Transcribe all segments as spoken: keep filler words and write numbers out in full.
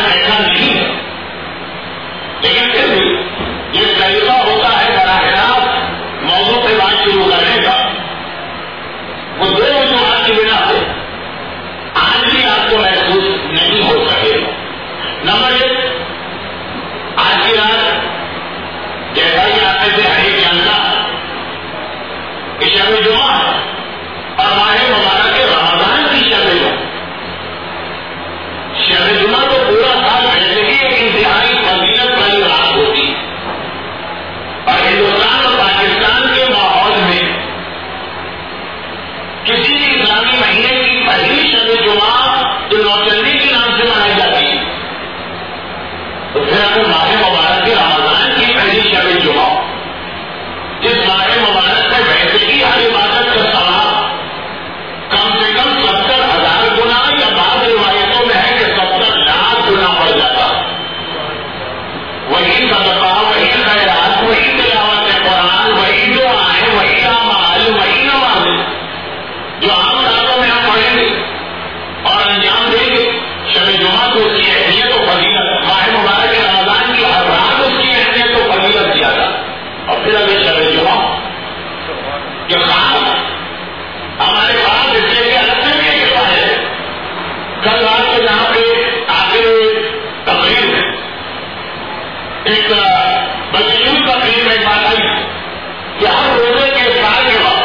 ایسا نہیں ہے، لیکن پھر بھی یہ طریقہ ہوتا ہے براہ راست موضوع پہ بات شروع کرنے کا، وہ دو وجوہات کی بنا پہ آج بھی آپ کو محسوس نہیں ہو سکے گا۔ نمبر ایک، آج کی رات جیسا کہ آپ میں سے ہر ایک جانتا کہ شب جمعہ ہے اور ماہ مبارک رمضان کی شب جمعہ۔ شب جمعہ تو پورا سال ویسے ہی ایک انتہائی فضیلت والی رات ہوتی ہے، اور ہندوستان اور پاکستان کے ماحول میں کسی بھی اسلامی مہینے کی پہلی شب جمعہ جو نوچندی کے نام سے منائی جاتی ہے، تو پھر اگر ماہ مبارک رمضان کی پہلی شب جمعہ، جس ماہ مبارک میں ویسے ہی ہر عبادت کا ثواب کم سے کم ستر ہزار گنا یا بعض روایتوں میں ہے کہ ستر لاکھ گنا بڑھ جاتا، وہی صدقہ، وہی خیرات، وہی تلاوت قرآن، وہی دعائیں، وہی اعمال، وہی نمازیں جو عام راتوں میں ہم پڑھیں گے اور انجام دیں گے، شب جمعہ کو اس کی اہمیت و فضیلت، ماہ مبارک رمضان کی ہر رات اس کی اہمیت و فضیلت زیادہ، اور پھر ابھی شب جمعہ جو خاص ہمارے پاس اس کے لیے الگ سے بھی ایک ہے۔ کل رات کو جہاں پہ آخر تقریر میں ایک بدشور تقریر میں ایک بات آئی کہ ہر روزے کے افطار کے بعد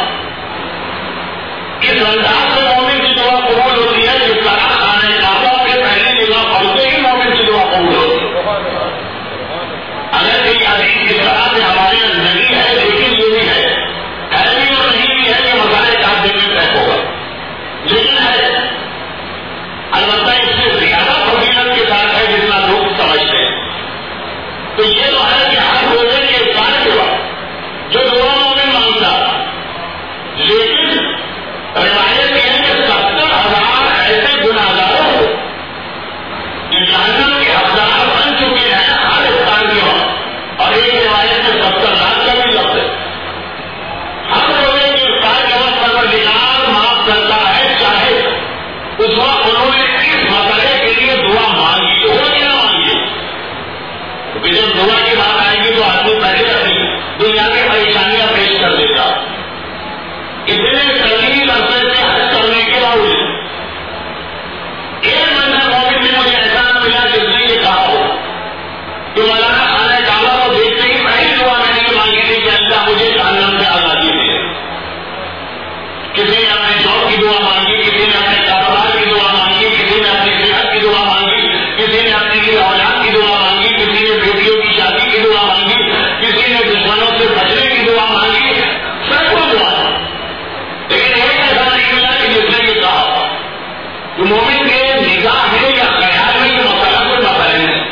اس انداز سے مومن کی دعا قبول ہوتی ہے جس طرح خانہ کعبہ کے پہلی نگاہ پڑھتے ہی مومن کی دعا قبول ہوتی ہے۔ اگر یہ حدیث اس طرح سے ہمارے نہیں ہے، لیکن یہ بھی ہے ہے بھی اور نہیں بھی ہے کہ مسائل چار دن میں طے ہوگا، لیکن ہے البتہ اس سے زیادہ فضیلت کے ساتھ ہے جتنا لوگ سمجھتے ہیں۔ تو یہ تو ہے کہ ہر روزے کے افطار کے بعد جو دعا مومن مانگتا، لیکن روایت یہ ہے کہ ستر ہزار ایسے گناہگاروں کو جو جہنم کے حقدار بن چکے ہیں ہر افطار کے بعد، اور ایک روایت میں ستر لاکھ کا بھی لفظ ہے، ہر روزے کے افطار کے بعد پروردگار معاف کرتا ہے، چاہے اس وقت انہوں نے اس مسئلے کے لیے دعا مانگی ہو یا نہ مانگی، کیونکہ جب دعا کی بات آئے گی تو آدمی پہلے اپنی دنیا کی پریشانیاں پیش کر دیتا، اتنے طویل عرصے سے حج کرنے کے باوجود ایک بندہ مومن میں مجھے احساس ملا جس نے یہ کہا ہو کہ مولانا خانہ کعبہ کو دیکھتے ہی پہلی دعا میں نے یہ مانگی تھی کہ اللہ مجھے جہنم سے آزادی دے۔ کسی نے اپنے جاب کی دعا مانگی، کسی نے اپنے کاروبار کی دعا مانگی، کسی نے اپنی صحت کی دعا مانگی، کسی نے اپنی اولاد کی دعا مانگی، کسی نے بیٹیوں کی شادی کی دعا مانگی، کسی نے دشمنوں سے بچنے کی دعا مانگی، سب کو دعا، لیکن ایک ایسا نہیں ملا کہ جس نے یہ کہا کہ مومن کے نگاہ میں یا خیال میں یہ مسئلہ کوئی مسئلہ نہیں ہے،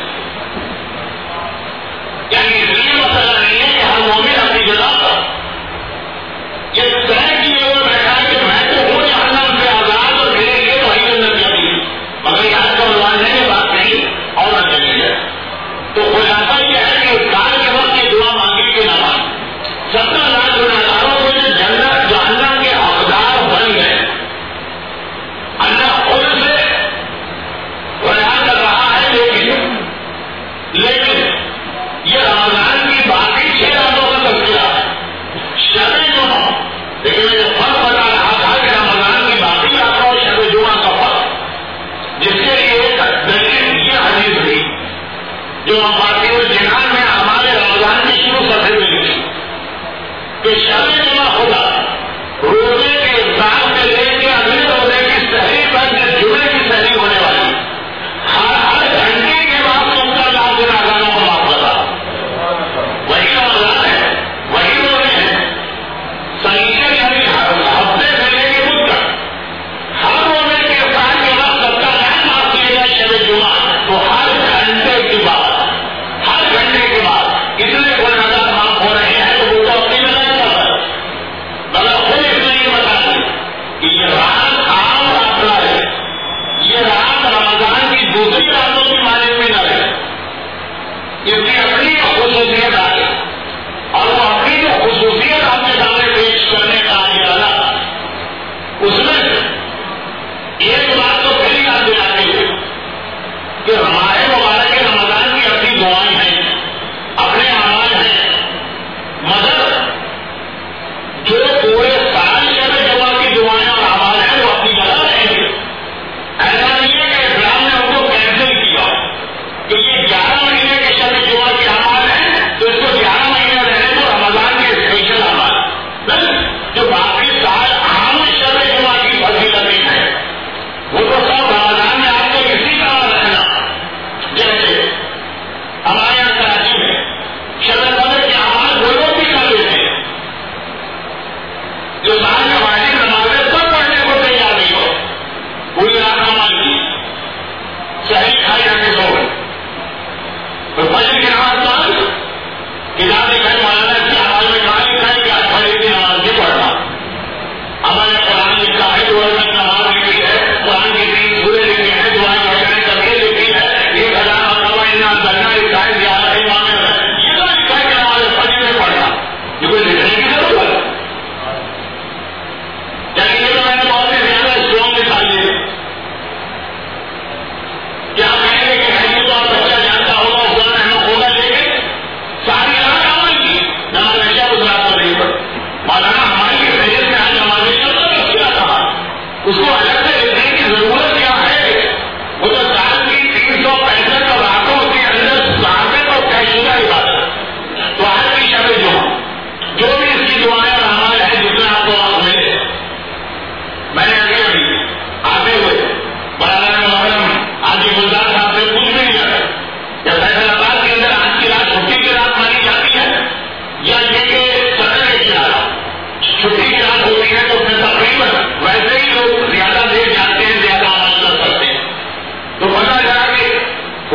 یعنی اس لیے مسئلہ نہیں ہے کہ ہر مومن اپنی جگہ پر یہ طے کیے ہوئے بیٹھا کہ میں تو ہوں جہنم سے آزاد اور میرے لیے وہی جنت لگی، مگر یہاں کا عنوان ہے یہ بات نہیں اور نہ چلی ہے۔ تو خلاصہ یہ ہے کہ افطار کے وقت یہ دعا مانگی کہ نہ مانگی، ستر لاکھ گناہگاروں کو جو جنت جہنم کے حقدار بن گئے، اللہ خود سے بیان کر رہا ہے، لیکن لیکن یہ رمضان کی باقی چھ راتوں کا تذکرہ ہے، شب جمعہ، لیکن میں یہ فرق بتا رہا تھا کہ رمضان کی باقی راتوں اور شب جمعہ کا فرق، جس کے لیے ایک دلیل یہ حدیث ہوئی جو مفاتیح الجنان میں ہمارے رمضان کی شروع صفحے میں لکھی کہ شب جمعہ خدا روزے کے افطار سے لے کے اگلے روزے کی سحری تک جمعے کی سحری ہونے والی ہر ہر گھنٹے کے بعد ستر لاکھ گناہگاروں کو معاف کرتا، وہی رمضان ہے، وہی روزے ہیں، سنیچر یعنی ہفتے سے لے کے بدھ تک ہر روزے کے افطار کے بعد ستر لاکھ معاف کیے گئے شب جمعہ، تو ہر گھنٹے کے بعد ہر گھنٹے کے بعد اتنے گناہگار معاف ہو رہے ہیں، تو وہ تو اپنی جگہ پر ہے، مگر خود اس نے یہ بتا دی کہ یہ رات عام رات نہ رہے، یہ رات رمضان کی دوسری راتوں کی مانند میں نہ رہے، اس کی اپنی خصوصیت آ گئی، اور وہ اپنی جو خصوصیت آپ کے سامنے پیش کرنے کا ارادہ، اس میں سے ایک بات تو پہلی یاد دلاتے ہوئے کہ ہمارے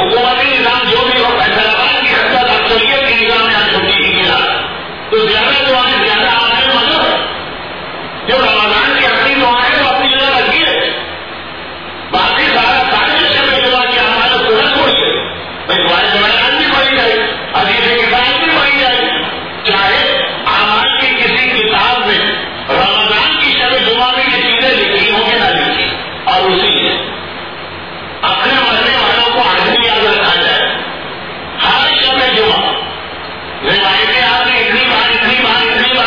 حکومتی نظام جو بھی ہو فیصلہ آباد کی حد تک اکثریت کے نظام یہاں چھٹی کی گیا تو زیادہ دعائیں زیادہ آنے مطلب ہے جو رمضان کی اپنی دعائیں وہ اپنی جگہ رکھی ہے باقی سارا ساری شب جمعہ کی ہمارے پورا چھوڑیے بھائی دعائیں رمضان بھی پڑھی جائے حدیث کتاب بھی پڑھی جائے چاہے اعمال کی کسی کتاب میں رمضان کی شب جمعہ میں یہ چیزیں لکھی ہوں کہ نہ لکھی اور اسی سے اپنے مرنے والوں کو آدمی یاد رکھا جائے ہر شب جمعہ روایتیں آپ نے اتنی بار اتنی بار اتنی بار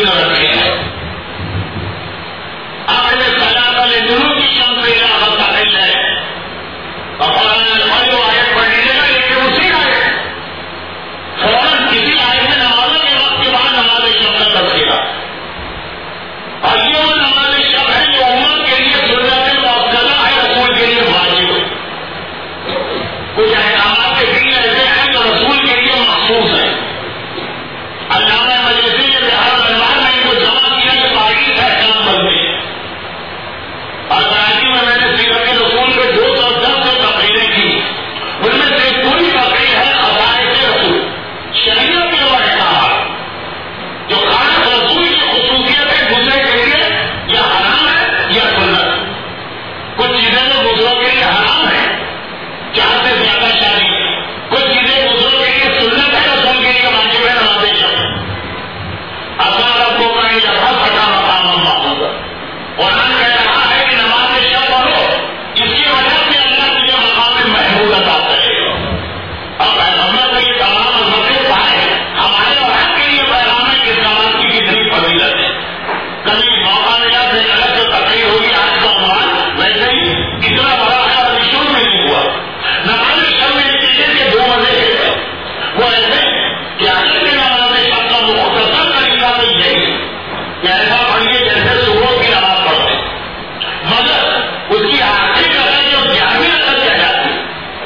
بھی نہ رکھے ہیں. اپنے سجا لے دونوں کی شمس سے مستقل ہے اور جو آیت پڑھنے لگا لیکن اسی آیت فوراً کسی آیت میں نمازوں کے وقت کے بعد نماز شب کا تذکرہ. اور یہ وہ نماز شب ہے جو امت کے لیے سنت موقع ہے, رسول کے لیے واجب ہے. کچھ احکامات کے دین ایسے ہیں جو رسول کے لیے مخصوص ہیں. علامہ مجلسی کے بہار دربار میں ان کو جمع کیا کہ باقی احکام بنتے ہیں. اور کراچی میں میں نے سیرت رسول کے دو سو دس سے تقریریں کی. ان میں سے پوری تقریر ہے عقائد رسول, شریعت کے وہ احکامات جو خاص رسول کی خصوصیت ہے دوسرے کے لیے یا حرام ہے یا سنت. کچھ چیزیں تو دوسروں کے لیے حرام ہے, چار سے زیادہ شادی. کچھ چیزیں دوسروں کے لیے سنت ہے, رسول کے لیے واجب ہے نماز شب. اللہ رب کو کہیں جگہ پھٹا مقام محفوظ. قرآن کہہ رہا ہے کہ نماز شب پڑھو, اس کی وجہ سے اللہ تجھے مقام محمود عطا کرے گا. اب محمد نے یہ تمام مذہب پائے ہمارے اور آپ کے لیے پیغام ہے کہ نماز کی کتنی فضیلت ہے. کبھی موقع ملا تو ایک الگ جو تقریر ہوگی آج کا عنوان ویسے ہی اتنا بڑا ہے اور شروع میں نہیں ہوا. نماز شب میں چیزیں کے دو مزے ہیں. وہ ایسے کہ آج کے نماز شب کا مختصر طریقہ تو یہی کہ ایسا پڑھیے جیسے صبح کی نماز پڑھتے, مگر اس کی آخری قدر جو گیارہویں قدر کہہ جاتی ہے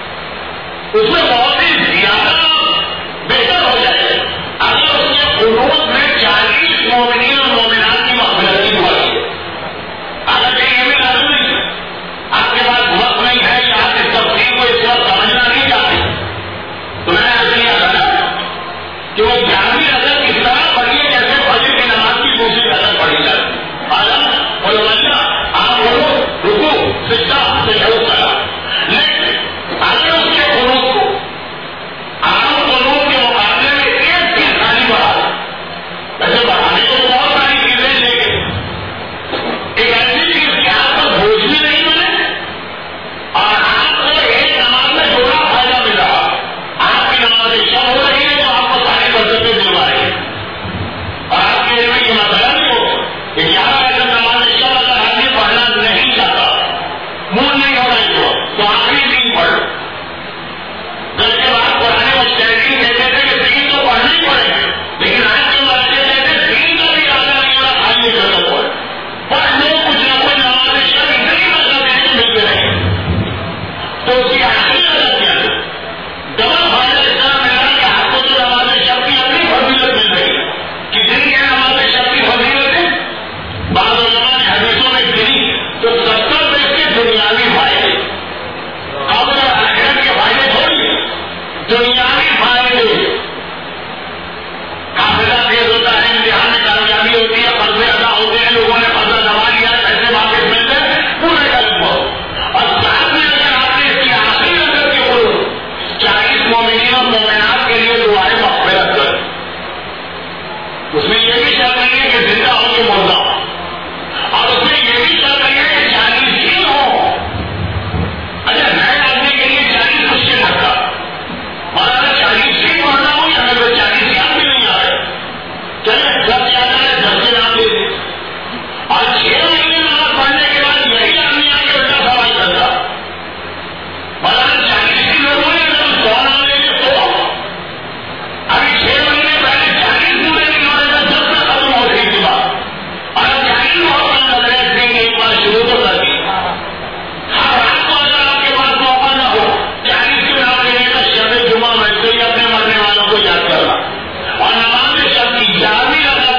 اس میں بہت ہی زیادہ بہتر ہو جائے اگر اس کے قنوت میں چالیس مومنین اور مومنات کی مغفرت کی دعا کی. اگر کہیں یہ بھی لازم نہیں, آپ کے پاس وقت نہیں ہے یا آپ اس تفصیل کو اس وقت سمجھنا نہیں چاہتے, تو میں نے ایسے یہ کہا کہ وہ گیارہویں قدر کس طرح پڑھیے جیسے فجر کی نماز کی دوسری قدر پڑھی جاتی. عالم اور وجہ آپ لوگ رکو سجدہ سے شروع کرا, لیکن اگر اس کے قنوت کو عام قنوت کے مقابلے میں ایک چیز خالی بڑھا دیں, ویسے بڑھانے کو بہت ساری چیزیں لیکن ایک ایسی چیز کہ آپ کو بوجھ بھی نہیں بنے اور آپ کو ایک نماز میں جوڑا فائدہ مل رہا. آپ کی نماز شب ہو رہی ہے تو آپ کو ساری برکتیں دلوا رہی ہے. اور آپ کے لیے یہ مسئلہ نہیں ہو کہ گیارہ ایسا نماز شب اگر آدمی پڑھنا نہیں چاہتا, مون نہیں ہو رہی ہو تو آخری دن پڑھو. گھر کے بعد پڑھانے میں اسٹینڈنگ کہتے تھے کہ دین تو پڑھنا ہی پڑے گا, لیکن آج کے بچے کہتے ہیں دین کا بھی ارادہ نہیں ہونا, خالی کرنا پڑے پڑھ لو کچھ نہ کچھ نماز شب اتنی مطلب ہے کہ ملتے رہے. تو اس کی آخری مدد کیا ہے ڈبل فائدہ اتنا ملا کہ آپ کو جو نماز شب کی اپنی فضیلت مل رہی ہے. کتنی ہے نماز شب کی فضیلت ہے؟ بعض علماء نے حدیثوں میں گری تو ستر میں اس کے دنیاوی فائدے, قبر اور آخرت کے فائدے چھوڑیے, دنیاوی فائدے. حافظہ تیز ہوتا ہے, امتحان میں کامیابی ہوتی ہے, قرضے ادا ہوتے ہیں, لوگوں نے قرضہ جما لیا ہے, پیسے واپس ملتے ہیں, پورے کا بہت. اور ساتھ میں اگر آپ نے اس کی آخری نظر کے اوپر چالیس مومنین اور مومنات کے لیے دعائیں مغفرت کر, اس میں یہ بھی شرط نہیں ہے کہ زندہ ہو کے مردہ ہو, اور اس میں یہ بھی شرط نہیں ہے کہ چالیس ہی ہو. اچھا نئے آدمی کے لیے چالیس مشکل لگتا, اور اگر چالیس ہی پڑھنا ہو یا اگر چالیس یاد بھی نہیں آ رہے چلے دس یاد آ رہے دس کے نام لے دیں. اور چھ مہینے نماز پڑھنے کے بعد یہی آدمی آ کے الٹا سوال کرتا, اور اگر چالیس ہی لوگ ہوئے اگر سو نام لے لے تو ابھی چھ مہینے پہلے چالیس پورے نہیں ہو رہے تھے, دس کا ختم ہو گئی کی بات, اور اب چالیس بہت کم لگ رہے ہیں. ایک بار شروع تو کر دی. ہر رات کو اگر آپ کے پاس موقع نہ ہو چالیس کے نام لینے کا شب جمعہ میں تو اپنے مرنے والوں کو یاد کرنا, اور نماز شب کی گیارہویں اگر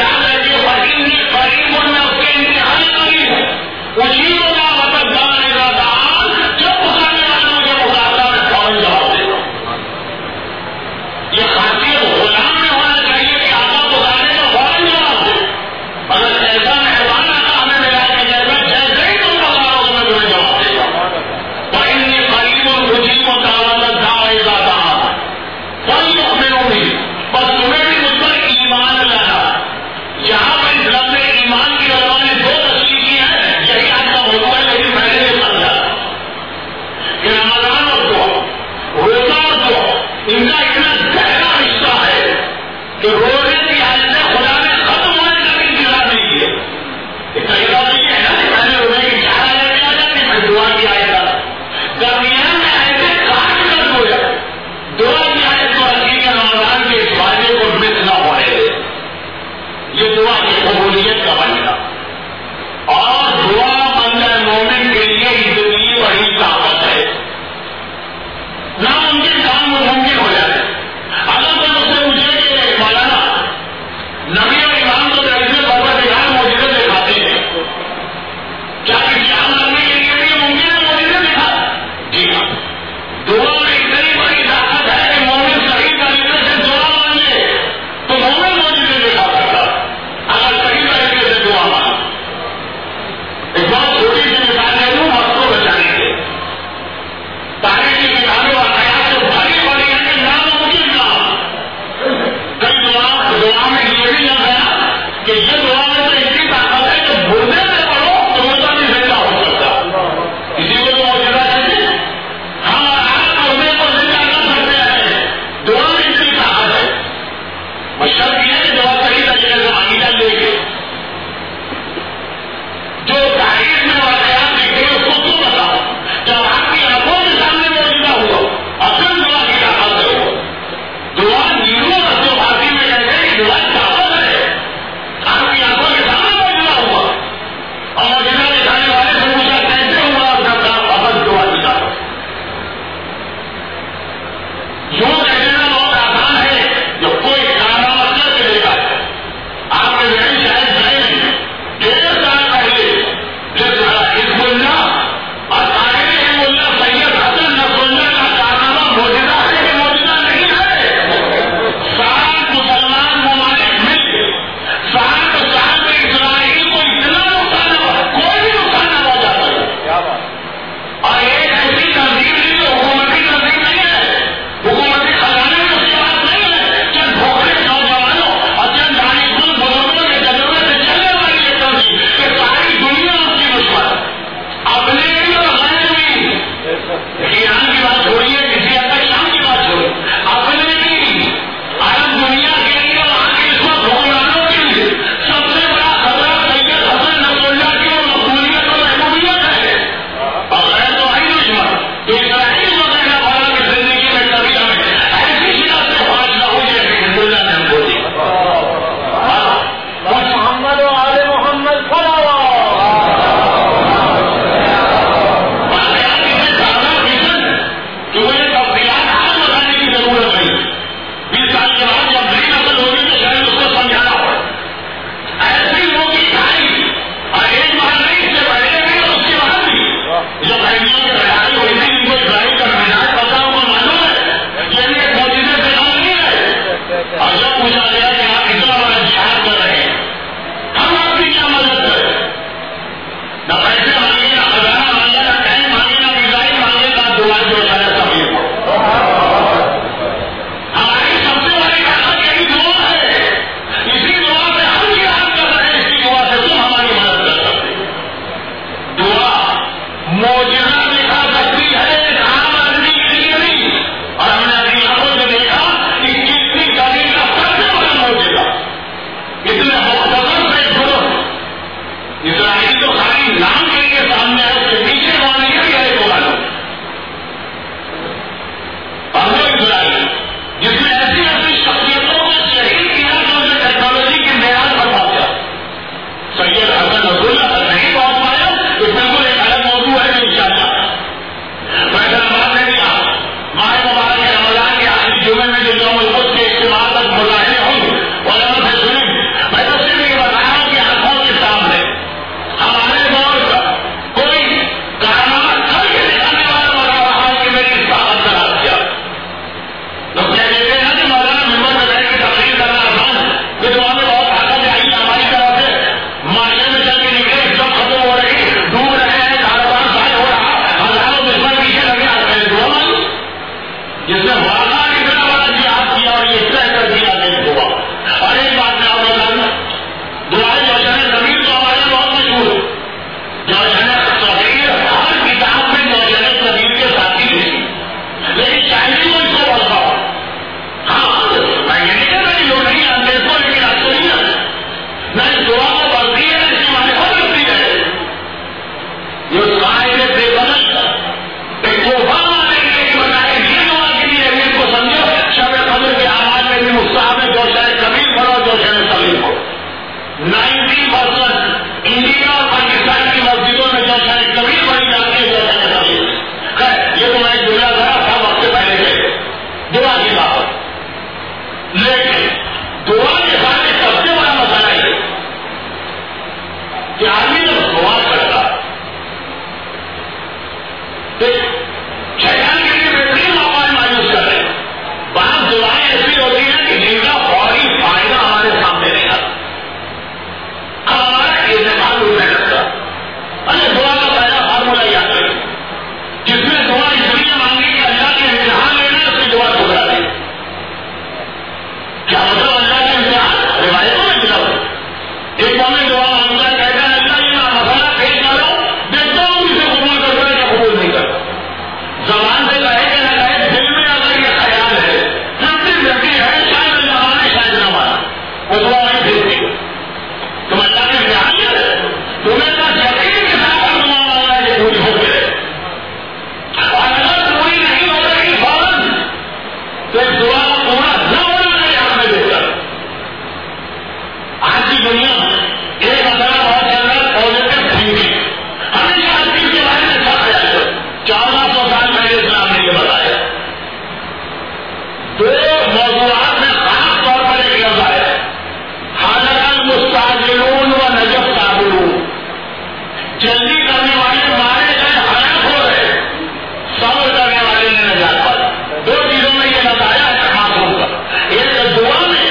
یاد رکھیے فقیر نے قریب میں اس کے انتہائی قریب ہے. اسی کو نہ مطلب جانے کا دان جو پکارنے والا مجھے پکارتا میں فوراً جواب دیتا ہوں. یہ خاصیت غلام میں ہونا چاہیے کہ آقا پکارنے کا فوراً جواب دے. اگر ایسا مہربان آقا ہمیں ملا کہ جیسا جیسے ہی تم پکارو تو میں تمہیں جواب دے گا. وَإِنِّي قَرِيبٌ أُجِيبُ دَعْوَةَ الدَّاعِ إِذَا دَعَانِ فَلْيُؤْمِنُوا بِي. بس تمہیں بھی مجھ پر ایمان لانا. یہاں پر اس لفظ ایمان کی علماء نے دو تشریح کی ہے. یہی آپ کا موضوع ہے لیکن میں نے یہ سمجھا کہ رمضان اور دعا روزہ اور دعا ان کا اتنا گہرا رشتہ ہے کہ روزے کی حالت میں خدا نے ختم ہونے کا بھی انتظار نہیں کیا. اتنا انتظار نہیں ہے نا کہ میں نے روزے کی چار آئے آ جاتی میں دعا کی آئے گا درمیان میں ایسے کاٹ کر ہو جائے. دعا کی آیت کو حقیقت رمضان کے اس وعدے کو مس نہ ہونے دے. یہ دعا کی قبولیت کا بننا اور دعا بندہ مومن کے لیے اتنی بڑی طاقت ہے. ناممکن کام ممکن ہو جائے. اگر کوئی مجھ سے پوچھے کہ مولانا نبی اور امام تو درجے پروردگار معجزے دکھاتے ہیں, کیا کسی عام آدمی کے لیے بھی ممکن ہے معجزے دکھا؟ جی ہاں. دعا میں اتنی بڑی طاقت ہے کہ مومن صحیح طریقے سے دعا مانگے تو مومن معجزے دکھا سکتا اگر صحیح طریقے سے دعا مانگے. ایک بہت چھوٹی سی مثال دے دوں وقت کو بچانے کے. تاریخ کی کتابیں واقعات سے بڑی بڑی ہیں کہ ناممکن کام. کئی دعا دعا میں یہ بھی لگ گیا کہ یہ دعا میں تو اتنی طاقت ہے کہ بردے میں پڑھو تو مردہ بھی زندہ ہو سکتا. اسی کو تو معجزہ کہتے ہیں. ہم آپ بردے کو زندہ کر سکتے ہیں. دعا میں اتنی طاقت ہے. مشرط یہ ہے کہ دعا صحیح طریقے سے مانگی جائے. لیکن جو تاریخ میں واقعات دیکھتے ہیں اس کو کیوں بتاؤ جب آپ کی آنکھوں کے سامنے موجودہ ہوا اصل دعا کی طاقت ہے. وہ دعا نیرو رسو بھارتی میں کہتے ہیں کہ دعا طاقت ہے. آپ کی نہ اس دعا کو بڑھتی ہے اس کی معرفت رکھتی ہے. یہ قائد بے بدل ایک توحفہ آنے کے لیے بتائے یہ دعا کے لیے امیر کو سمجھو شب قدر کے آواز میں بھی مستحب ہے جو شاید کبھی پڑھو جو شاید کبھی ہو. نائنٹی پرسینٹ انڈیا اور پاکستان کی مسجدوں میں جو شاید کبھی پڑھی جاتی ہے جو شاید کبھی خیر یہ تو میں جملہ ذرا تھا وقت سے پہلے گئے دعا کی بات. لیکن دعا کے ساتھ ایک سب سے بڑا مسئلہ ہے کہ آدمی جب دعا کرتا شیطان کے لیے بہترین موقع مایوس کر رہے ہیں. بعض دعائیں ایسی ہوتی ہیں کہ جن کا فوری فائدہ ہمارے سامنے نہیں آتا. اب ہمارا اعتماد اٹھنے لگتا ارے دعا کا پہلا فارمولہ یاد رکھیں جس میں دعا اس لیے مانگی کہ اللہ کے امتحان لینا اس کی دعا ٹھکرا دی. کیا مطلب اللہ کے امتحان روایتوں میں ملا ہو ایک میں دعا مانگتا ہے کہتا ہے اللہ یہ مسئلہ پیش کر رہا ہوں دیکھتا ہوں اسے قبول کرتا ہے یا قبول نہیں کرتا. زبان سے کہے کہ نہ کہے دل میں اگر یہ خیال ہے ففٹی ففٹی ہے شاید اللہ مانے شاید نہ مانا وہ دعا نہیں بھیجتی. تم اللہ کے امتحان لے رہے تمہیں تو یقین کے ساتھ دعا مانگنا ہے یہ پوری ہو گئے اور اگر پوری نہیں ہو رہی فوراً تو اس دعا کو پورا نہ ہونا ہے آپ نے دیکھا. آج کی دنیا ایک مسئلہ بہت چل رہا ہے پازیٹو تھنکنگ. ہمیشہ ہر چیز کے بارے میں اچھا خیال کرو. چودہ سو سال پہلے اسلام نے یہ بتایا. دو موضوعات میں خاص طور پر ایک لفظ آیا حالت مستعجلون و نجف صابرون. جلدی کرنے والے مارے گئے ہلاک ہو رہے صبر کرنے والے نے نجات پائی. دو چیزوں میں یہ بتایا ہے معصوم کا ایک دعا میں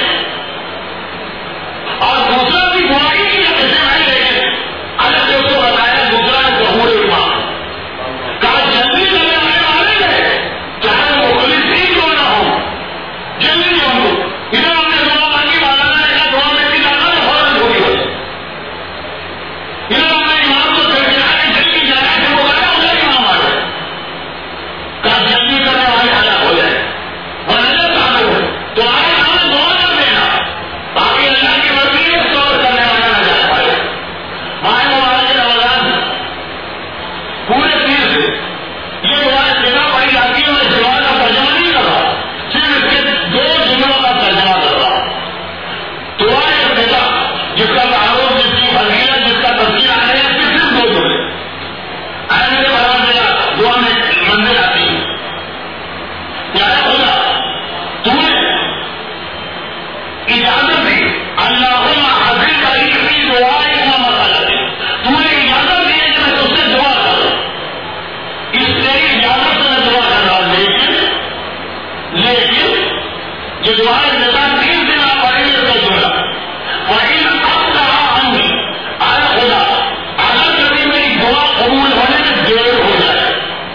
اور دوسرا بھی دعا ہی نہیں ہے کسی میں لیکن الگ سے اس کو بتایا دوسرا ظہور ایمان. کہا جلدی کرنے والے مارے گئے چاہے وہ مخلص ہی کیوں نہ ہو جلدی ہم لوگ ادھر ہم نے دعا مانگی مولانا نے کہا دعا میں بھی جانا ہے فوراً پوری ہو جائے. ادھر ہم نے امام کو پھر ملا کے جلدی جانا ہے وہ گایا ادھر امام آ گئے. کہا جلدی کرنے والے ہلاک ہو جائے ورنہ صابر ہو تمہارے سامنے دعا کر دینا باقی اللہ کی مرضی ہے صبر کرنے والا نجات پائے. ماہ مبارک رمضان پورے دن سے یہ دعا جگہ پڑھی جاتی ہے. میں اس دعا کا ترجمہ نہیں کر رہا صرف اس کے دو جملوں کا ترجمہ کر رہا ہوں. دعا ایک بیٹا جس کا تعارف جس کی فضیلت جس کا تفصیل آ رہے ہیں صرف دو جملے آئے میرے بھگوان جگہ دعا میں منزل آتی ہے. پیارا خدا تو نے اجازت دی اللہم حاضر کری دعا اتنا مسئلہ دی. تو نے اجازت دی ہے کہ میں تجھ سے دعا کروں. اس تیری اجازت سے میں دعا کر رہا ہوں. لیکن لیکن جو دعا دیتا تین دن آپ پڑھیں گے تو جملہ وہی اب کہا ہم نے آئے خدا اگر کبھی میری دعا قبول ہونے میں دیر ہو جائے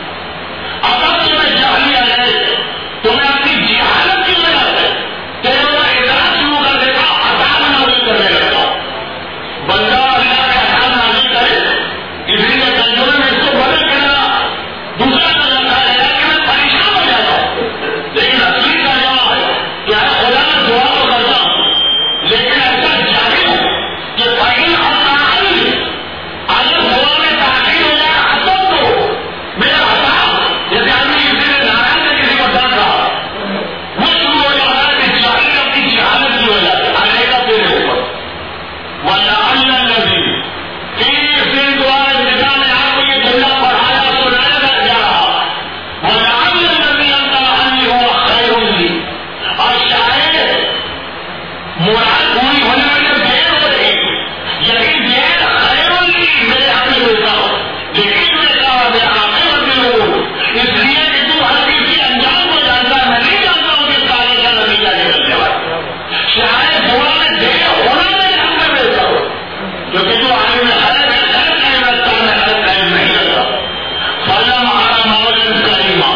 اگر تمہیں جہلی آ جائے تو میں اپنی جہالت کی وجہ سے تیرے کو اعتراض شروع کر دیتا ہوں عذاب نازل کرنے لگتا ہوں. بندہ اللہ کا عذاب نازل کرے اسی لیے ترجمے میں اس کو بدل کے ڈالا دوسرا ترجمہ ہے کہ میں پریشان ہو جاتا ہوں. لیکن اصلی ترجمہ ہے کہ اے خدا میں دعا تو کرتا ہوں لیکن ایسا جاہل ہوں کہ فائل افعال اگر دعا میں تاخیر ہو جائے حسب تو میرا عذاب جیسے آدمی کسی نے ناراض ہے کسی کو ڈر رہا وہ شروع ہو جاتا ہے کہ جاہل اپنی جہالت کی وجہ سے آنے کا تیرے اوپر وَلَعَلَّ الَّذِي تیس دن دعا ابتدا میں آپ کو یہ جملہ پڑھایا سنایا جا رہا وَلَعَلَّ الَّذِي أَنْتَ عَنِّي هُوَ خَيْرٌ لِي. اور شاید مراد پوری ہونے میں دیر ہو رہی یقین دیر خیر لی میرے حق میں ہوتا ہو لیکن میں کہا میں آخر میں لوں اس لیے کہ تو ہر کسی انجام کو جانتا ہے. میں نہیں جانتا ہوں کہ سارے کا نتیجہ نکلنے والا. شاید دعا میں دیر ہونا میرے حق میں ملتا ہو کیونکہ جو آگے میں خیر ہے خیر قائم رکھتا ہے میں خیر قائم نہیں رکھتا. فلم آرا مولن کریما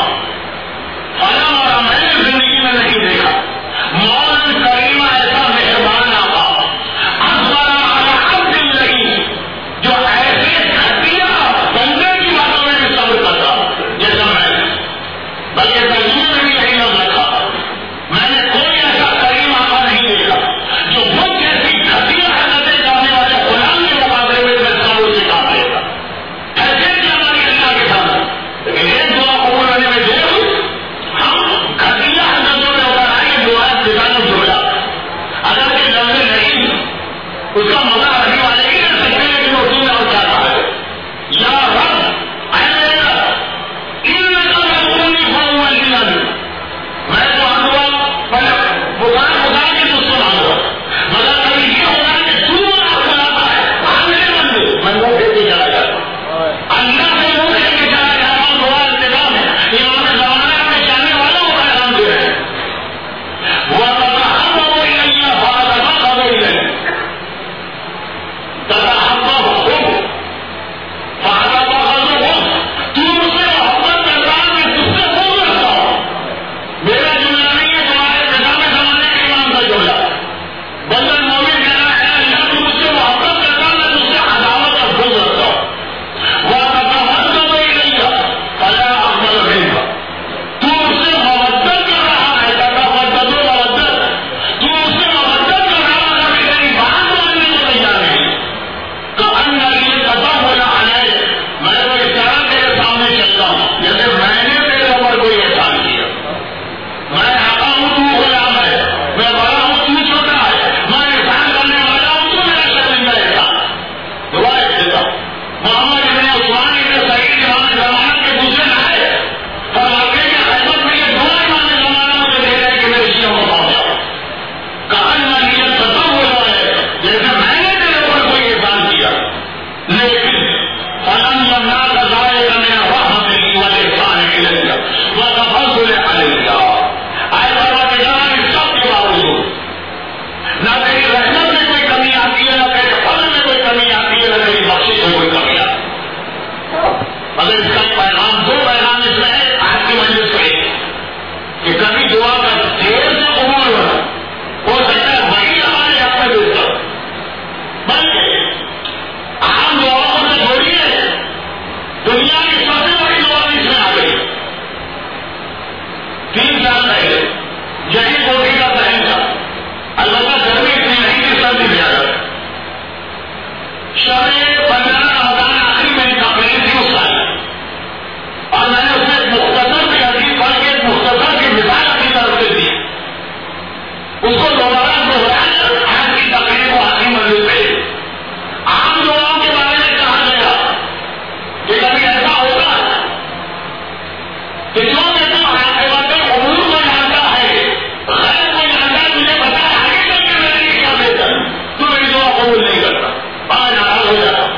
فلم آرا میں نے زندگی میں نہیں دیکھا مولن کریما ایسا مہربان آقا اصبر علی عبد اللہ جو ایسے گھٹیا بندے کی باتوں میں بھی صبر کرتا جیسا میں بلکہ ترجمے میں بھی یہی لفظ رکھا. میں نے کوئی ایسا کریم آقا نہیں دیکھا جو مجھ جیسی گھٹیا حرکتیں کا مزہ رکھنے والے ہی کر سکتے ہیں کہ وہ تم نے اور کیا کہا ہے یا رب اے میرا ان کا میں پوری فارم والی نہ دوں میں تو آنگا میں بخار بخار کے دوست کو آنگا مگر کبھی یہ ہوگا کہ تو آپ بلاتا ہے آگے بندے میں وہ دیتے چلا جاتا اللہ سے وہ دے کے چلا جاتا ہوں دعا انتظام ہے امام زمانہ اپنے جانے والوں کو پیغام دے رہے ہیں وہ تتحبب الیہ فاتتخذ الیہ تتحببہم فاتتخذہم تو مجھ سے محبت کرتا ہے میں تجھ سے خوب رکھتا ہوں میرا جملہ نہیں ہے تمہارے نظام زمانے کے امام کا جملہ بندہ مومن کہہ رہا ہے اللہ تو مجھ سے محبت کرتا ہے میں تجھ سے عداوت اور بغض رکھتا ہوں وَتَتَحَبَّبُ إِلَيَّ فَلَا أَقْبَلُ مِنْكَ تو مجھ سے محبت کر رہا ہے تتحبب محبت تو مجھ سے محبت کر رہا ہے کبھی میری بات ماننے کو تیار نہیں کأن لي تطول علیہ میں تو اس طرح تیرے سامنے چلتا ہوں جیسے میں نے تیرے اوپر کوئی احسان کیا میں آقا ہوں تو غلام ہے میں بڑا ہوں تو چھوٹا ہے میں احسان کرنے والا ہوں تو میرا شرمندہ احسان دعا دیتا ہوں محمد ابن عثمان ابن سعید امام زمانہ کے دوسرے آئے فرماتے ہیں کہ خیبر میں یہ دعا امام زمانہ مجھے دے رہے کہ میں رشیوں کو پہنچ جاؤں کہا نیت تطور ہے جیسے میں نے تیرے اوپر کوئی احسان کیا لیکن فلم يمنعك ذلك من الرحمة والإحسان إليك وتفضل عليك اے پروردگار اس سب کے باوجود نہ تیری رحمت میں کوئی کمی آتی ہے نہ تیرے فضل میں کوئی کمی آتی ہے نہ تیری بخشش میں کوئی کمی آتی ہے مگر اس کا پیغام دو پیغام اس میں ہے آج کی مجلس میں کہ کبھی دعا کا دیر سے قبول ہونا ہو سکتا ہے وہی ہمارے حق میں دیتا بلکہ عام دعاؤں سے چھوڑیے دنیا کی سب سے بڑی دعا اس میں آ گئی تین سال پہلے یہی کوٹھی کا پہن تھا البتہ گرمی اتنی نہیں تھی سردی زیادہ شب پندرہ رمضان آخری میری تقریر تھی اس سال اور میں نے اس میں ایک مختصر بھی حدیث پڑھ کے ایک مختصر کی مثال اپنی طرف سے دی اس کو دوبارہ دوہرا کر آج کی تقریر کو آخری منزل پہ عام دعاؤں کے بارے میں کہا گیا کہ کبھی ایسا ہوگا کہ جو میں تو عاقبت امور کو جانتا ہے غیر کو جانتا ہے مجھے بتا آگے چل کے میرے لیے کیا بہتر تو میری دعا قبول نہیں کرتا بڑا ناراض ہو جاتا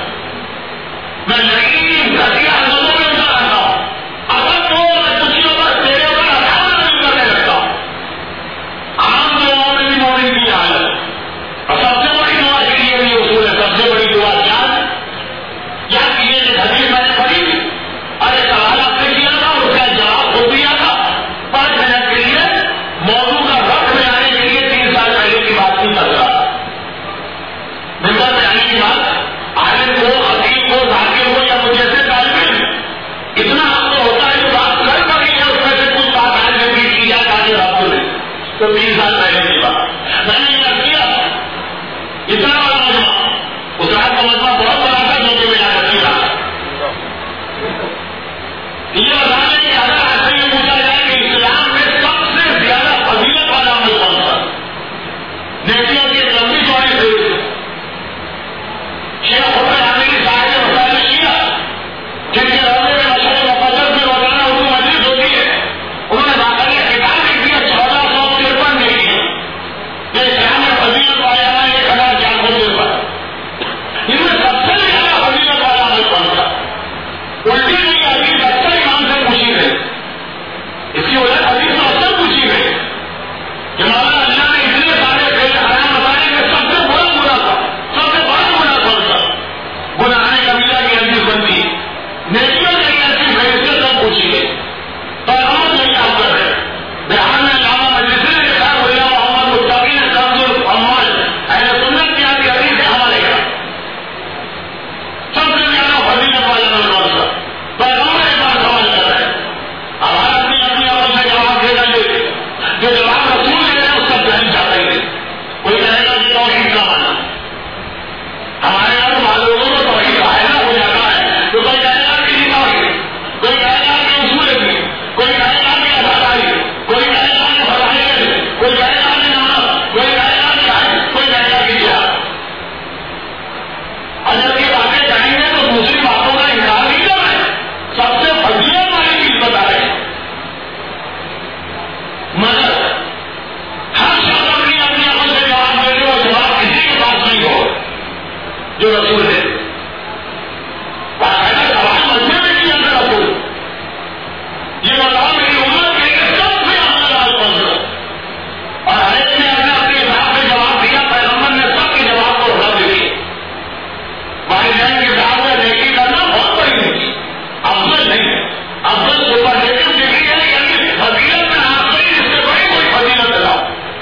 جو رسول ہے باقاعدہ سوال مجمع میں کیا تھا رسول یہ بتاؤ میری امت کے لیے سب سے افضل آج پہنچ اور ہر ایک نے اپنے اپنے حساب سے جواب دیا پیغمبر نے سب کے جواب کو اٹھا دیے والدین کے ساتھ میں نیکی کرنا بہت بڑی نیکی افضل نہیں افضل سپرلیٹو ڈگری ہے یعنی فضیلت میں آپ سے اس سے بڑی کوئی فضیلت دلاؤ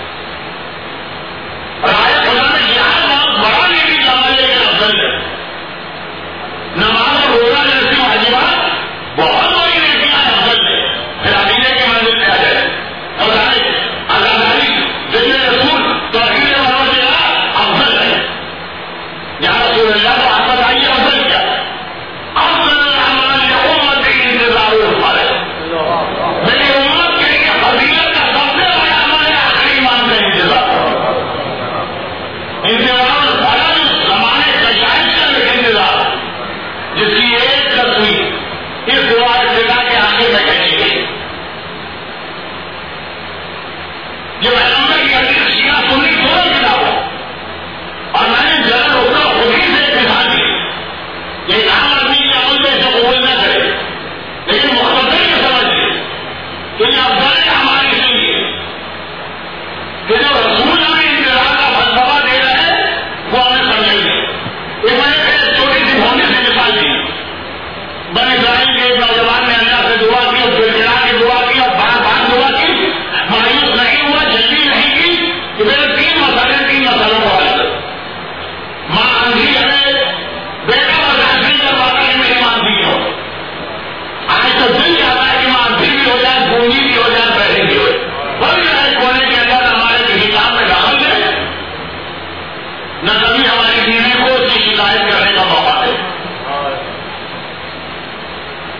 اور آئے خدا میں جہاد بہت بڑا نیکی عمل ہے کہ افضل ہے نماز اور روزہ جیسی واجبات بہت بڑی نیکیاں افضل ہے پھر عقیدے کی منزل پہ آ جائے اور آزاداری ذکر رسول توحید محمد افضل ہے یا رسول اللہ کو آپ بتائیے افضل کیا افضل العمل لامت انتظار الفرج میری امت کے لیے فضیلت کا سب سے بڑا عمل ہے آخری ایمان کا انتظار انتظار الفرج زمانے کشائش کا ایک انتظار جس کی ایک تصویر اس دعا ابتدا کے آگے میں کہی گئی یہ پیغمبر کی حدیث شیعہ سنی دونوں کتاب ہے اور میں نے ذرا روکا خود ہی سے مثال دی یہ عام آدمی کے عمل میں اسے قبول نہ کرے لیکن مختصر یہ سمجھیے کہ یہ افضل ہے ہمارے اس لیے کہ جو رسول ہمیں انتظار کا فلسفہ دے رہے ہیں وہ ہمیں سمجھائیے یہ میں نے ایک چھوٹی سی بھونڈی سے مثال دی بن اسرائیل کے ایک نوجوان نے اللہ سے دعا کی اور پھر گرا کے دعا کی اور بار بار دعا کی مایوس نہیں ہوا جلدی نہیں کی کہ میرے تین مسئلے تین مسئلوں کو حل کر ماں اندھی ہے بیٹا برداشت نہیں کر پاتا ہے میری ماں اندھی ہو آج تو دل چاہتا ہے کہ ماں اندھی بھی ہو جائے گونگی بھی ہو جائے بہری بھی ہو بڑھ جائے کونے کے اندر ہمارے کسی کام میں داخل ہے نہ کبھی ہماری بیوی کو اس کی شکایت کرنے کا موقع دے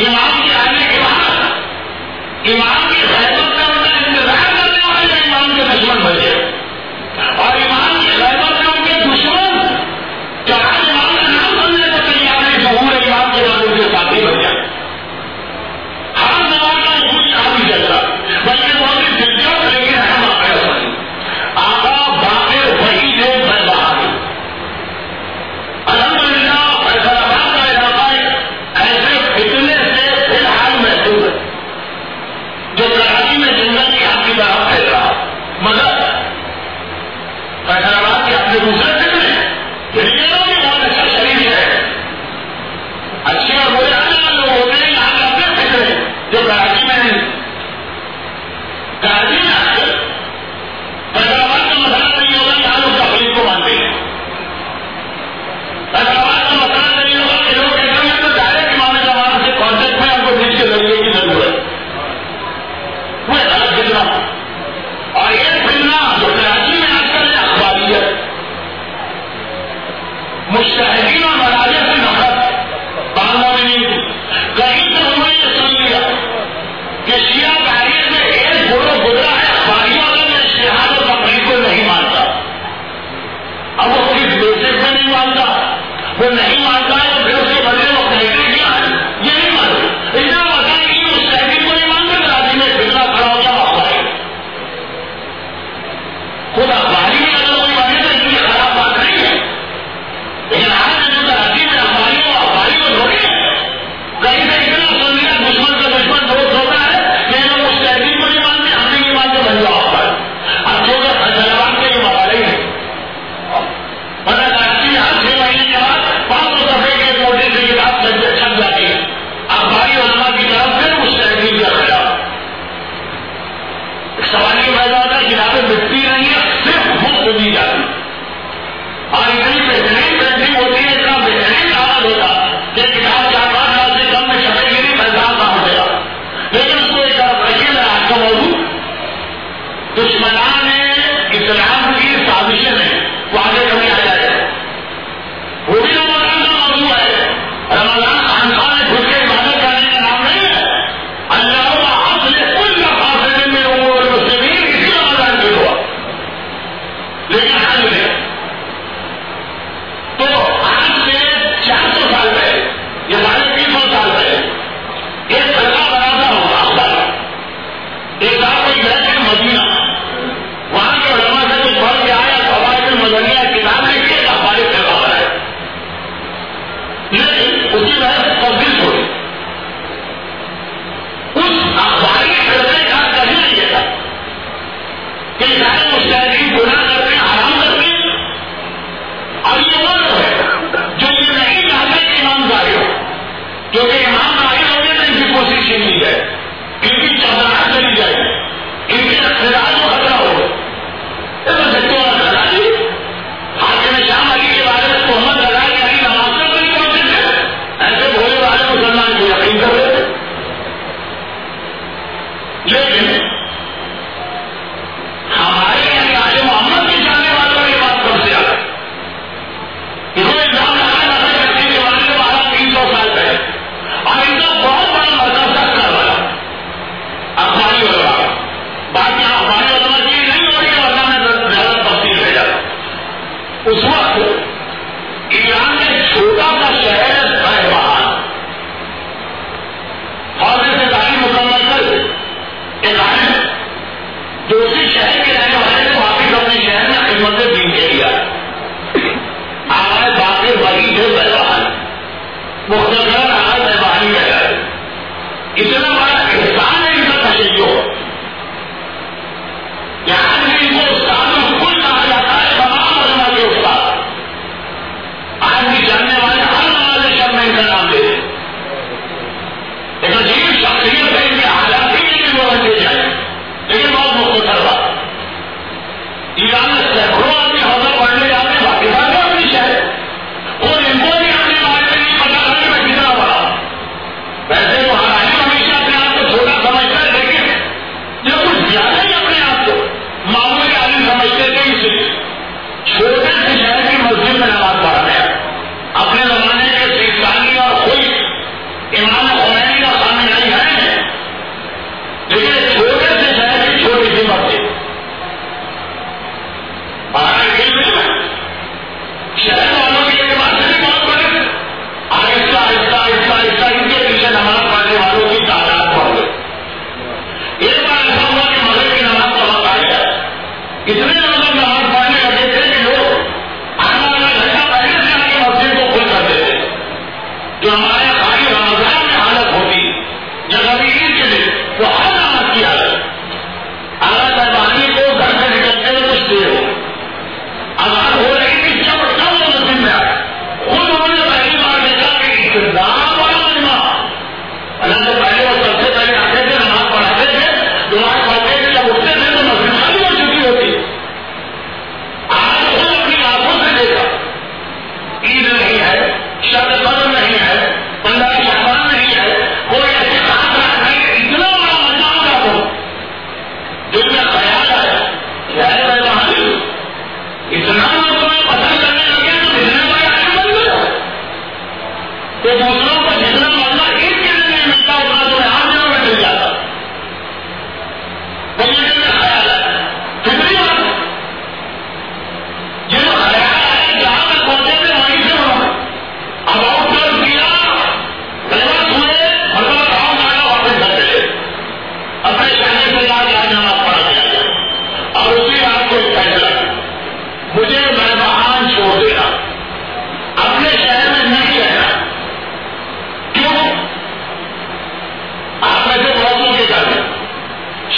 امام کے آنے کے بعد امام کی خیبت میں ان کا انتظار کرنے والے امام کے دشمن بنے اور امام کی خیبت میں ان کے دشمن چار امام کا نام سننے کو تیار ہے ظہور امام کے بعد ان کے ساتھی بن جائے. ہر زبان کا کچھ کام نہیں چلتا بلکہ بہت ہی دلچسپ لیکن اہم آقا آقا باقر وہی ہے بہبہار. الحمد للہ فیصلہ کا علاقہ ایسے فتنے سے فی الحال محدود ہے جو کراچی میں جنگل کی آپ کی طرف پھیل رہا مگر فیصلہ آباد کے اپنے دوسرے فتنے ریئلوں بھی بہت اچھا شریف ہے. اچھے اور برے الگ لوگ ہوتے ہیں یہاں کے اپنے فتنے جو کراچی میں نہیں. کراچی میں آ کر فیصلہ آباد کا مسئلہ نہیں ہوگا یہاں لوگ تقریب کو مانتے ہیں. فیصلہ آباد کا مسئلہ نہیں ہوگا کہ لوگ کہتے ہیں تو ڈائریکٹ امام زمانہ سے کانٹیکٹ میں ہم کو بیچ کے ذریعے کی ضرورت ہے. وہ غلط فتنہ اور یہ فتنہ جو کراچی میں آج کل ہے اخباریت مشتہدین اور مراجع سے نفرت باندھا میں نہیں تھی. کہیں سے انہوں نے یہ سن لیا کہ شیعہ تاریخ میں ایک گروہ گزرا ہے اخباریوں کا جو اشتہار اور تقریر کو نہیں مانتا. اب وہ کس بیسس میں نہیں مانتا وہ نہیں مانتا ہے تو پھر اس کے بدلے وہ کہتے کیا ہے یہ نہیں مانتے. اتنا پتا ہے کہ مشتہدین کو نہیں مانتے کراچی میں فتنہ کھڑا ہو گیا اخباری. خود اخباری میں اگر کوئی بنے تو اتنی خراب بات نہیں ہے لیکن آج جو کراچی میں اخباری کو اخباری کو تھوڑی ہے کہیں سے اتنا سن لیا دشمن کا دشمن دوست ہوتا ہے کہ لوگ مشتہدین کو نہیں مانتے ہم بھی نہیں مانتے بن جاؤ اخبار. اب جو کہ فیصلہ آباد کا یہ مسئلہ ہی ہے ورنہ کراچی میں ہر چھ مہینے کے بعد پانچ سو صفحے کے موٹے سے کتاب چھپ جاتی ہے اخباری علماء کی طرف سے مشتہدین کا خلاف. سوال یہ پیدا ہوتا ہے کتابیں مٹتی نہیں ہے صرف مفت دی جاتی اور اتنی بہترین پرنٹنگ ہوتی ہے اتنا بہترین کاغذ ہوتا کہ کتاب چار پانچ سال سے کم میں چھپے گی نہیں پیسہ کام ہو جائے گا. لیکن اس کو ایک طرف رکھیے میں آج کا موضوع دشمنان اسلام کی سازشیں ہیں وہ آگے کبھی آ جائے گا. وہ بھی رمضان کا موضوع ہے. رمضان خانقاہ میں گھس کے عبادت کرنے کا نام نہیں ہے. اللہ اصل کل فاصلے میں امور المسلمین اسی رمضان میں ہوا لیکن آج میں تو آج سے چار سو سال پہلے یہ ساڑھے تین سو سال پہلے ایک فرقہ بناتا ہوگا اخبار. ایک صاحب کوئی گئے تھے مدینہ وہاں کے علماء سے کچھ پڑھ کے آیا قواعد المدنیہ کتاب لکھ کے اخباری فرقہ بنایا لیکن اس کی وجہ سے تبدیل ہو گئی. اس اخباری فرقے کا کہیں یہ تھا کہ سارے مشتہدین گناہ کرتے حرام کرتے اور یہ وہ لوگ ہے جو یہ نہیں چاہتے کہ امام ظاہر ہو کیونکہ امام ظاہر ہو گئے تو ان کی کوشش چھین لی جائے ان کی چودراہٹ چلی جائے ان کے اقتدار کو خطرہ ہوگا. حاکم شام علی کے بارے میں تہمت لگا کہ علی نماز پر نہیں پہنچے تھے ایسے بھولے والے مسلمان کو یقین کر رہے تھے. لیکن ہمارے یعنی آل محمد کے جاننے والوں میں یہ بات کب سے آ گئی. انہوں نے الزام لگایا کرنے کے بارے میں بارہ تین سو سال پہلے اور ان کا بہت بڑا مرکز تک کر والا اخباری علماء. بات یہاں اخباری علماء کی نہیں ہو رہی ہے ورنہ میں زیادہ تفصیل بھیجا تھا. اس وقت ایران میں چھوٹا سا شہر ہے بہبہار اور سے تعلیم مکمل کر ایک عالم جو اسی شہر کے رہنے والے سے واپس اپنے شہر میں خدمت دین کے لیا آواز باقی وہی جو بہبہار مختصر آواز بہبہاری کہہ رہا ہے. اتنا بڑا احسان ہے ان کا تشیع یہاں بھی ان کو استاد میں کل کہا جاتا ہے تمام علماء کے استاد. آج بھی جاننے والے ہر نماز شب میں ان کا نام دے ایک عجیب شخصیت ہے ان کے حالات ہی نہیں وہ بن جائے لیکن بہت مختصر بات. ایران میں سینکڑوں آدمی حوضہ پڑھنے جاتے ہیں باقی بات ہے اپنی شہر اور ان کو بھی اپنے بارے میں نہیں پتا کرنے میں کتنا بڑا. ویسے تو ہر عالم ہمیشہ اپنے آپ کو چھوٹا سمجھتا ہے لیکن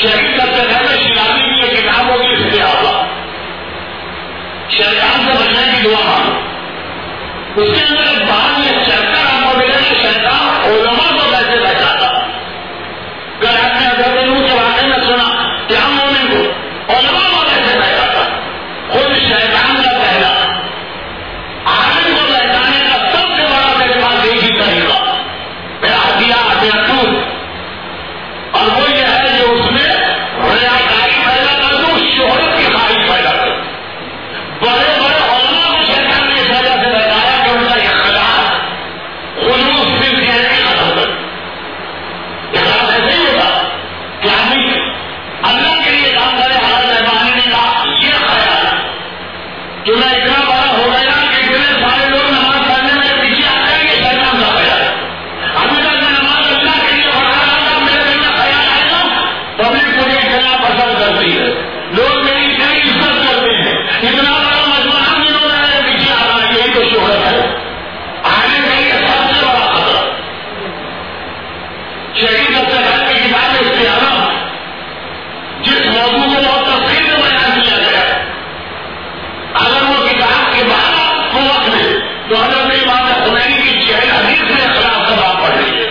شہید کرتے رہے شیرازی کی یہ کتاب ہوگی اس کے آگا شیطان سے بچنے کی دعا مانگو. اس کے اندر ایک بات یہ چیپٹر آپ کو ملے کہ شیطان علماء کو کیسے بچاتا. اگر آپ نے حضرت نوح کے واقعے میں سنا کہ ہم مومن کو علماء کو کیسے بچاتا. خود شیطان کا پہلا عالم کو بچانے کا سب سے بڑا میرے پاس ایک ہی طریقہ میرا ہتھیار ہتھیار اور وہ یہ ہے جو اس میں ریاکاری پیدا کر دوں شہرت کی خواہش پیدا کر. بڑے بڑے علماء کو شیطان نے اس وجہ سے بتایا کہ ان کا اخلاص خلوص دل کے ختم کر. اخلاص ایسے ہی ہوگا کہ آدمی اللہ کے لیے کام کرے. حضرت رحمانی نے کہا یہ خیال کہ میں اتنا بڑا ہو گیا کہ اتنے سارے لوگ نماز پڑھنے میں پیچھے آ جائیں گے شیطان کا خیال. ابھی تک میں نماز اللہ کے لیے پڑھا رہا تھا میرے دل میں خیال آئے گا پبلک مجھے اتنا پسند کرتی ہے لوگ میری اتنی عزت کرتے ہیں اتنا بڑا مجموعہ جنہوں نے پیچھے آ رہا ہے. یہی تو شہرت ہے. آنے کے لیے سب سے بڑا خطرہ شہید سب سے پہلے کی کتاب ہے استعانہ جس موضوع کو بہت تفصیل سے بیان کیا گیا ہے. اگر وہ کتاب کے بعد کو وقت میں تو حضرت امام خمینی کی چہل حدیث میں اخلاق کا باب پڑھ لیجیے.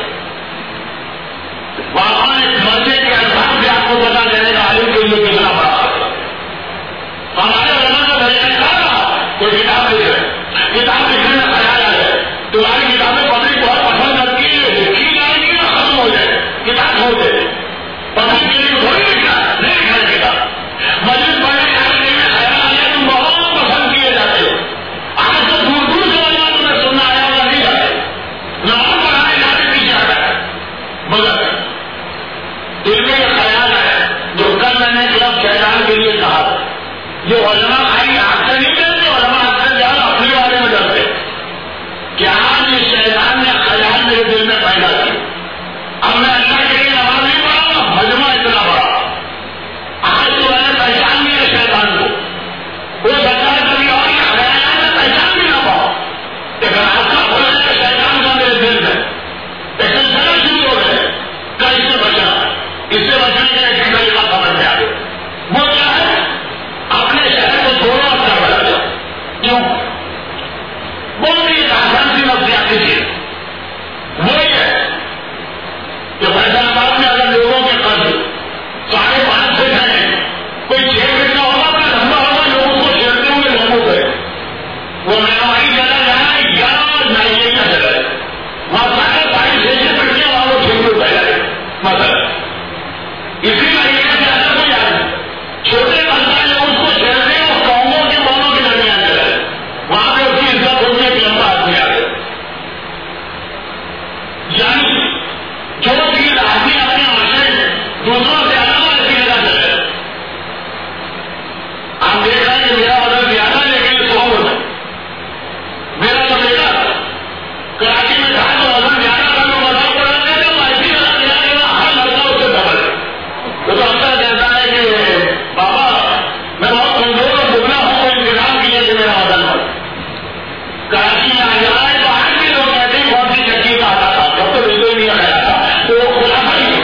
وہاں ایک مرضے کے الفاظ سے آپ کو پتا چلے گا عالم کے لیے کتنا بڑا خطرہ. ہمارے علماء کا بھیا نے کہا کوئی کتاب لکھ رہے کتاب لکھنے میں خیال آ جائے تمہاری کتابیں پبلک بہت پسند کرتی ہے لکھی جائے گی نہ ختم ہو جائے کتاب چھوڑ دے. پبلک کے لیے تھوڑی لکھنا ہے نہیں لکھنا ہے کتاب. مجلس پڑھنے جانے میں خیال آ جائے تم بہت پسند کیے جاتے ہو. آج تو دور دور سے علماء تمہیں سننا آیا ہوگا نہیں جاتے نماز پڑھانے جانے پیچھے آ رہا ہے. مگر دل میں یہ خیال ہے جو کل میں نے کلب شیطان کے لیے کہا یہ علماء خالی آگ سے نہیں ڈرتے علماء آگ سے زیادہ اپنے والے میں ڈرتے کہ آج یہ شیطان نے خیال میرے دل میں پیدا کیا. اب میں اللہ کے لیے نماز نہیں پڑھا گا مجمع اتنا بڑا آج تو میں نے پہچان لیا شیطان کو. وہ سرکار کبھی اور یہ خیال میں پہچان بھی نہ پاؤ لیکن آپ کا کھول جائے شیطان کا میرے دل میں ایک سلسلہ شروع ہو گئے کہ اس سے بچنا اس سے بچنے کے لیے ایک طریقہ سمجھ میں آ گیا. وہ کیا ہے اپنے شہر کو چھوڑو اور کر بڑھا جاؤ. کیوں بہت ہی آسان سی نفسیاتی چیز وہ یہ ہے کہ فیصلہ آباد میں اگر لوگوں کے قرض ساڑھے پانچ سے ہیں کوئی چھ منٹ کا ہوگا اپنا لمبا ہوگا لوگوں کو چھیڑتے ہوئے لوگوں کو وہ مہنگائی چلا جائے یا نائیے کا چلا جائے وہاں ساڑھے ساڑھے چھ چھ منٹ کے وہاں وہ چھیڑ پہ جائے مثلا اسی طریقے سے اگر کوئی آدمی چھوٹے بندہ جو اس کو چھیڑتے ہیں اور قوموں کے قوموں کے درمیان چلا جائے وہاں پہ اس کی عزت ہوتی ہے ایک لمبا آدمی آ گیا. یعنی جو چیز آدمی اپنے معاشرے میں دوسروں سے الگ ایسی جگہ چلے آپ دیکھ رہے ہیں کہ میرا وزن زیادہ لیکن سو وزن میرا تو بیٹا کراچی میں تھا تو وزن زیادہ تھا تو مذہب پڑھ رہے تھے تو ایسی جگہ ملا کہ ہر لڑکا اس سے ڈبل ہے. وہ تو اکثر کہتا ہے کہ بابا میں بہت کمزور اور دبلا ہوں تو انتظام کیے کہ میرا وزن بڑھ. کراچی میں آ جائے تو آج بھی لوگ کہتے ہیں بہت سی چکی کا آتا تھا جب تو بالکل نہیں آیا تھا تو وہ کھلا نہیں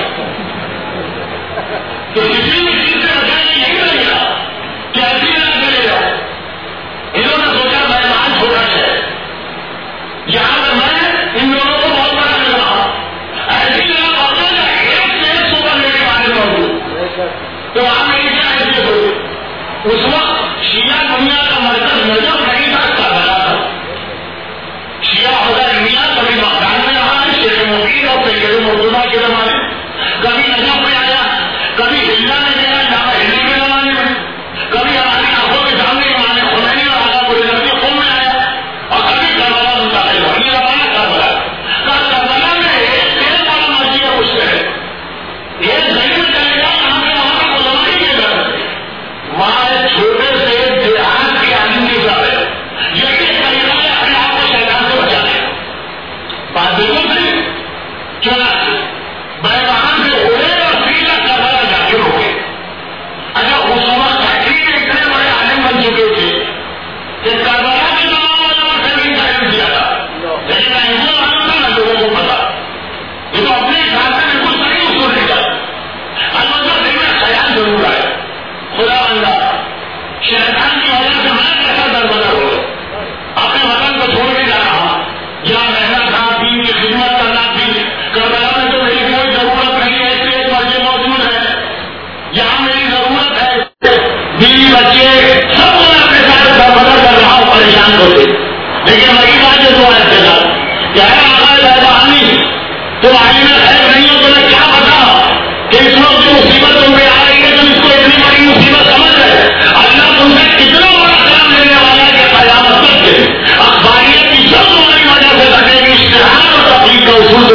تو کسی بھی چیز سے بچانے یہی رہے گا کہ ایسی جگہ چلے جاؤ. انہوں نے سوچا مہمان چھوٹا ہے یہاں پر میں ان لوگوں کو بہت بڑا مل رہا ہوں ایسی جگہ پہنچا جائے ایک سے ایک سوپر میرے والے موجود تو وہاں میری کیا حیثیت ہوگی. اس وقت شیعہ دنیا کا مرکز نظر نہیں تھا کربلا تھا. شیعہ ہوگا انڈیا کبھی بغداد میں رہا ہے شیخ مفید اور سید مرتضیٰ کے زمانے کبھی نجف میں آیا کبھی ہلدا میں گیا جہاں ہندی کے زمانے میں کبھی ہماری آنکھوں کے سامنے امام خمینی اور آقا قرۃ قوم میں آیا اور کبھی کربلا منتقل ہوا. یہ زمانہ کربلا کربلا میں ایک تیرہ بڑا مسجد ہے اس سے ایک گلی میں چلے گا یہاں پہ وہاں کا علماء ہی کے گھر وہاں ایک چھوٹے سے دیہات کے آدمی کے گھر ہے. یہ ایک طریقہ ہے اپنے آپ کو شیطان سے بچانے کا. بات بالکل صحیح چلا میں وہاں سے اڑے اور سیدھا کربلا جا کے روکے. اچھا اس وقت فیکٹری کے اتنے بڑے عالم بن چکے تھے کہ کربلا کے تمام علماء سے بھی تعلیم دیا تھا لیکن نہ ان کو معلوم تھا نہ لوگوں کو پتا. یہ تو اپنے حساب سے بالکل صحیح اصول لے جاتا. البتہ دل میں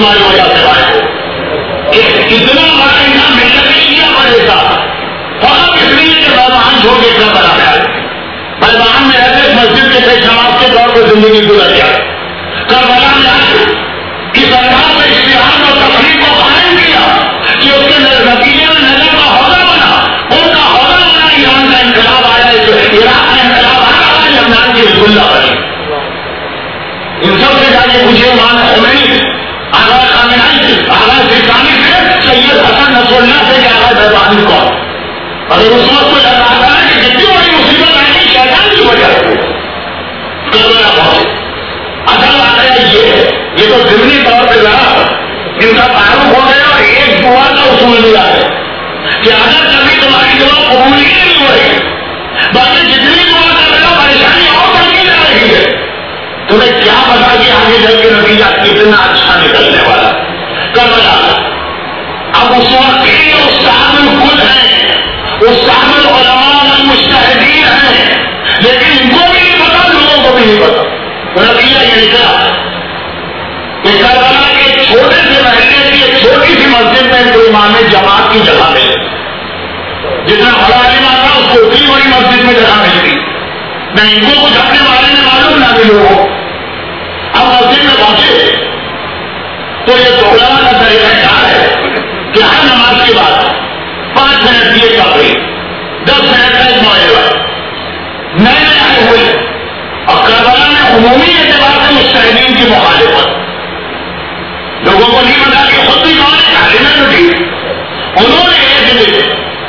تمہاری وجہ سے غائب ہو. اتنا بڑا انسان محنت نہیں کیا پڑے گا فقط اس لیے کہ رمضان چھوڑ کے اتنا بڑا خیال رمضان میں رہتے مسجد کے پیش نماز کے طور پر زندگی گزر جائے. کربلا میں آئے کس انداز سے اشتہار اور تفریح کو قائم کیا کہ اس کے نتیجے میں نظر کا حوضہ بنا. ان کا حوضہ بنا ایران کا انقلاب آیا, عراق کا انقلاب آیا, لبنان کی حزب اللہ بنی. ان سب سے جا کے پوچھے مولانا خمینی, آغا خامنائی, آغا سیستانی سے, سید حسن نصر اللہ سے کہ آغا دربانی کون. اگر اس وقت کو لگ رہا ہے کہ جتنی بڑی مصیبت آئی گی شیطان کی وجہ سے کربلا پہنچے. اصل واقعہ یہ ہے, یہ تو ضمنی طور پہ رہا, ان کا تعارف ہو گیا اور ایک دعا کا اصول ملا ہے کہ اگر کبھی تمہاری دعا قبول ہی نہیں ہو رہی, باقی جتنی دعا کر رہے ہو پریشانی اور بڑھتی جا رہی ہے, تمہیں کیا پتا کہ آگے چل کے نتیجہ کتنا اچھا نکلنے والا. کربلا اب اس وقت کے استاد الکل ہیں, استاد العلماء المجتہدین ہیں, لیکن ان کو بھی نہیں پتا, لوگوں کو بھی نہیں پتا. نتیجہ یہ نکلا کہ کربلا کے چھوٹے سے محلے کی ایک چھوٹی سی مسجد میں کوئی امام جماعت کی جگہ ملے. جتنا بڑا علم آتا اس کو اتنی بڑی مسجد میں جگہ ملتی. نہ ان کو کچھ اپنے بارے میں معلوم نہ بھی لوگوں. اب مسجد میں پہنچے تو یہ علماء کا طریقہ کار ہے کہ ہر نماز کے بعد پانچ منٹ دیے کا بریک, دس منٹ کا ایک معاہدہ. نئے نئے آئے ہوئے اور کربلا میں عمومی اعتبار سے مجتہدین کی مخالفت, لوگوں کو نہیں پتا کہ خود بھی کون ہے, تعلیمیں لٹی. انہوں نے ایک دن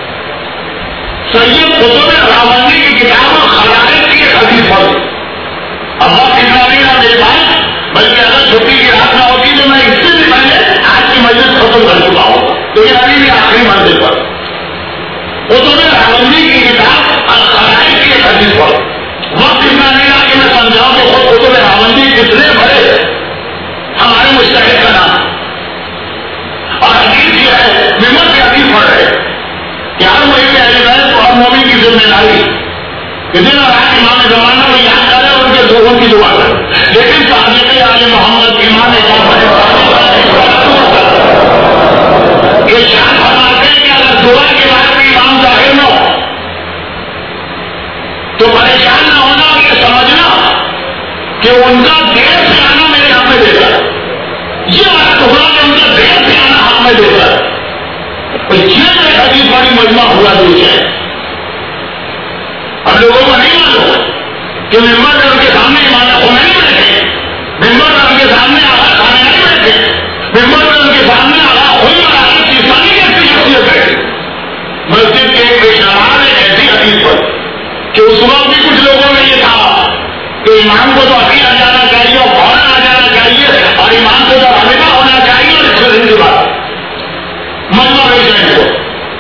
سید قطب راوندی کی کتاب خلائق کی ایک حدیث پڑھی. اب وقت اتنا نہیں رہا میرے پاس, بلکہ اگر چھٹی کی رات نہ ہوتی تو میں اس سے بھی پہلے آج کی مجلس ختم کر چکا ہوں, لیکن ابھی بھی آخری منزل پر قطب راوندی کی کتاب خلائق کی ایک حدیث پڑھی. وقت اتنا نہیں رہا کہ میں سمجھاؤں کہ خود قطب راوندی کتنے بڑے ہمارے مجتہد کا نام, اور حدیث یہ ہے ممبر سے حدیث پڑھ رہے کہ ہر مہینے اہل بیت اور مومن کی ذمہ داری کہ دن اور رات امام زمانہ کو یاد کرے اور ان کے لوگوں کی دعا کرے. لیکن صادق آل محمد امام یہ شان فرماتے ہیں کہ اگر دعا کے بعد بھی امام ظاہر نہ ہو تو پریشان نہ ہونا اور یہ سمجھنا کہ ان کا دیر سے آنا میرے حق میں دیتا ہے. یہ والا ٹکڑا کہ ان کا دیر سے آنا حق میں دیتا ہے. یہ حدیث بڑی مجمع ہوا دور ہے. اب لوگوں کو نہیں معلوم کہ ممبر میں ان کے سامنے امام خمینی بیٹھے, ممبر میں ان کے سامنے آغا خامنائی بیٹھے, ممبر میں ان کے سامنے آغا ہوئی اور آغا سیستانی جیسی شخصیت بیٹھے. مسجد کے ایک پیش نماز ایک ایسی حدیث پر کہ اس وقت بھی کچھ لوگوں میں یہ تھا کہ امام کو تو ابھی آ جانا چاہیے اور فوراً آ جانا چاہیے, اور امام کو تو حاملہ ہونا چاہیے اور اس سے دن کے بعد مجمع پیش کو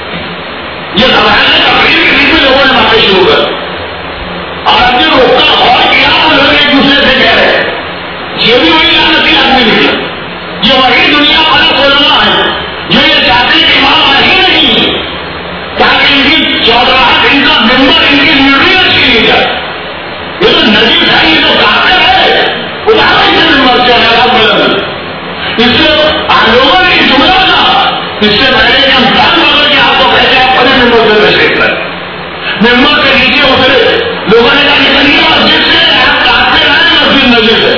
یہ سوال تقریر کی بھی لوگوں نے باتیں شروع کر, اور اب جو روکا غور کیا وہ لوگ ایک دوسرے سے کہہ رہے یہ بھی وہی لعنتی آدمی نکلا, یہ وہی دنیا پرست علماء ہے جو یہ چاہتے ہیں کہ امام آہی نہیں تاکہ ان کی چودراہٹ, ان کا ممبر, ان کی میڈیا چھینی جائے. یہ تو نبی تھا, یہ تو کافر ہے, ادارے سے ممبر سے حالات بلند. اس سے لوگوں نے جملہ تھا, اس سے پہلے کہ ہم دن مگر کے آپ کو کہتے ہیں اپنے ممبر سے تشریف کریں. ممبر کے نیچے اترے, لوگوں نے کہا نکلیے مسجد سے, آپ کافر ہیں, مسجد نجس ہے.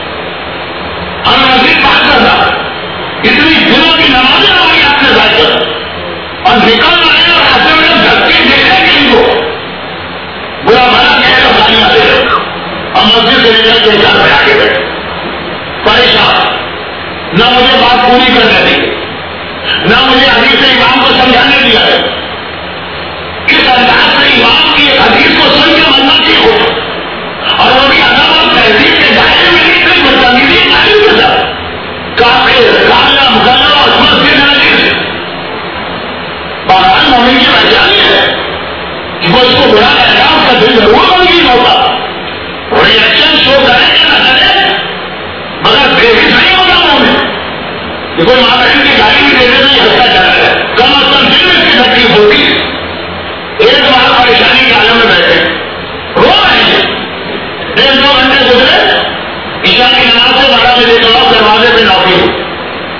ہم مسجد بات کرتا اتنی دنوں کی نمازیں ہماری آپ نے ضائع کر اور نکل رہے اور ہاتھوں میں دھکے دے رہے کہ ان کو برا بھلا کہہ رہے گالیاں دے رہے اور مسجد سے نکل کے گھر میں آ کے بیٹھے پریشان. نہ مجھے بات پوری کرنے دی, نہ مجھے حدیث امام کو سمجھانے دیا ہے. کس انداز سے امام کی ایک حدیث کو سن کے مننا ٹھیک ہو, اور وہ بھی ادب اور تہذیب کے دائرے میں نہیں کوئی بدتمیزی تعلیم کے ساتھ کافر کالم غلط اور مسجد نجس. بہرحال مومن کی پہچان ہے کہ وہ اس کو برا کہے گا, اس کا دل ضرور غمگین ہوگا, ریئیکشن شو کرے یا نہ کرے, مگر بےحس نہیں ہوگا مومن. کوئی ماں بہن کی گاڑی بھی دینے میں ہنستا چلا ہے, کم از کم دل میں اس کی تکلیف ہوتی ہے. ایک بار پریشانی کے عالم میں بیٹھے رو رہے ہیں, ڈیڑھ دو گھنٹے گزرے, عشاء کی نماز سے بارہ بجے کے بعد دروازے پہ نوکری ہو,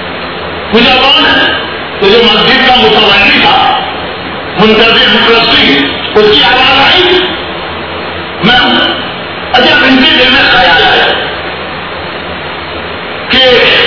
پوچھا کون ہے؟ تو جو مسجد کا متولی تھا منتظر مخلصی، اس کی آواز آئی میں اچھا ان کے دل میں خیال آیا کہ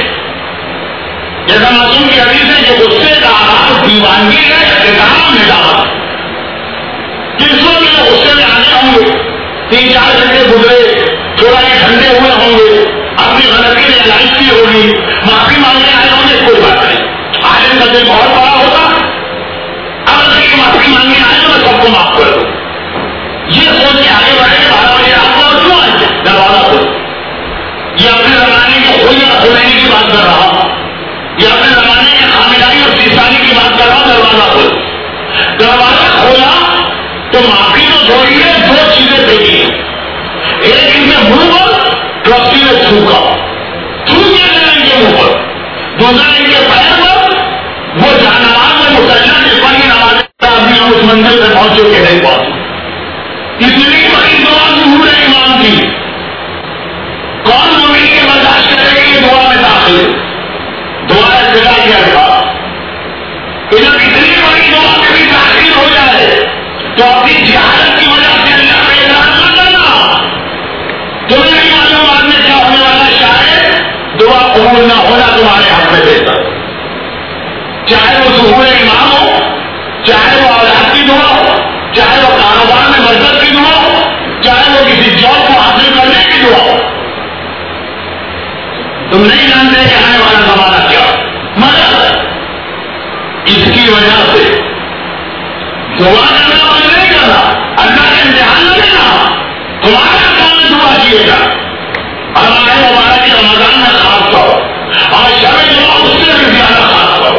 جیسا معصوم کی حدیث ہے کہ غصے کا آغاز دیوانگی ہے اختتام نظام، جس وقت میں غصے میں آنے ہوں گے، تین چار گھنٹے گزرے، تھوڑا یہ ٹھنڈے ہوئے ہوں گے، اپنی غلطی نے ریلائز کی ہوگی، معافی مانگنے آئے ہوں گے، کوئی بات نہیں، عالم کا دل بہت بڑا ہوتا، اگر یہ معافی مانگنے آئے تو میں سب کو معاف کر دوں، یہ سوچ کے آگے بڑھے کہ بارہ بجے آپ کو کیوں آئے دروازہ کھولو، یہ اپنے زمانے کے کھولنے کھولنے کی بات کر رہا ہوں، یہ اپنے زمانے کے خامیداری اور سیسانی کی بات کر رہا ہوں، دروازہ کھولو، دروازہ کھولا تو معافی تو تھوڑی ہے، دو چیزیں دیکھی ہیں، ایک ان کے منہ پر ٹرسٹی نے تھوکا، تھوک کے ان کے منہ پر، دوسرا ان کے پیر پر، وہ جانواز میں مسلح کے پر ہی نماز آدمی ہم اس منزل پہ پہنچے کہ نہیں پہنچے، اتنی بڑی دعا ضرور ایمان کی، کون مومن کے برداشت کرے گی یہ دعا میں داخل ہے، دعا ابتدا کیا تھا کہ جب اتنی بڑی دعا میں بھی داخل ہو جائے تو اپنی جہالت کی وجہ سے اللہ کا اعلان نہ کرنا، تمہیں نہیں معلوم بعد میں کیا ہونے والا، شاید دعا قبول نہ ہونا تمہارے ہاتھ میں دیتا، چاہے وہ ظہور امام ہو، چاہے وہ اولاد کی دعا ہو، چاہے وہ کاروبار میں مدد کی دعا ہو، چاہے وہ کسی جاب کو حاصل کرنے کی دعا ہو، تم نہیں جانتے کہ آنے والا زمانہ کیا مگر اس کی وجہ سے دعا کرنا بند نہیں کرنا، اللہ کا امتحان نہ لینا، تمہارا کام دعا کیے گا، اور ہمارے مبارک رمضان میں خاص طور اور شب دعا اس سے بھی زیادہ خاص طور،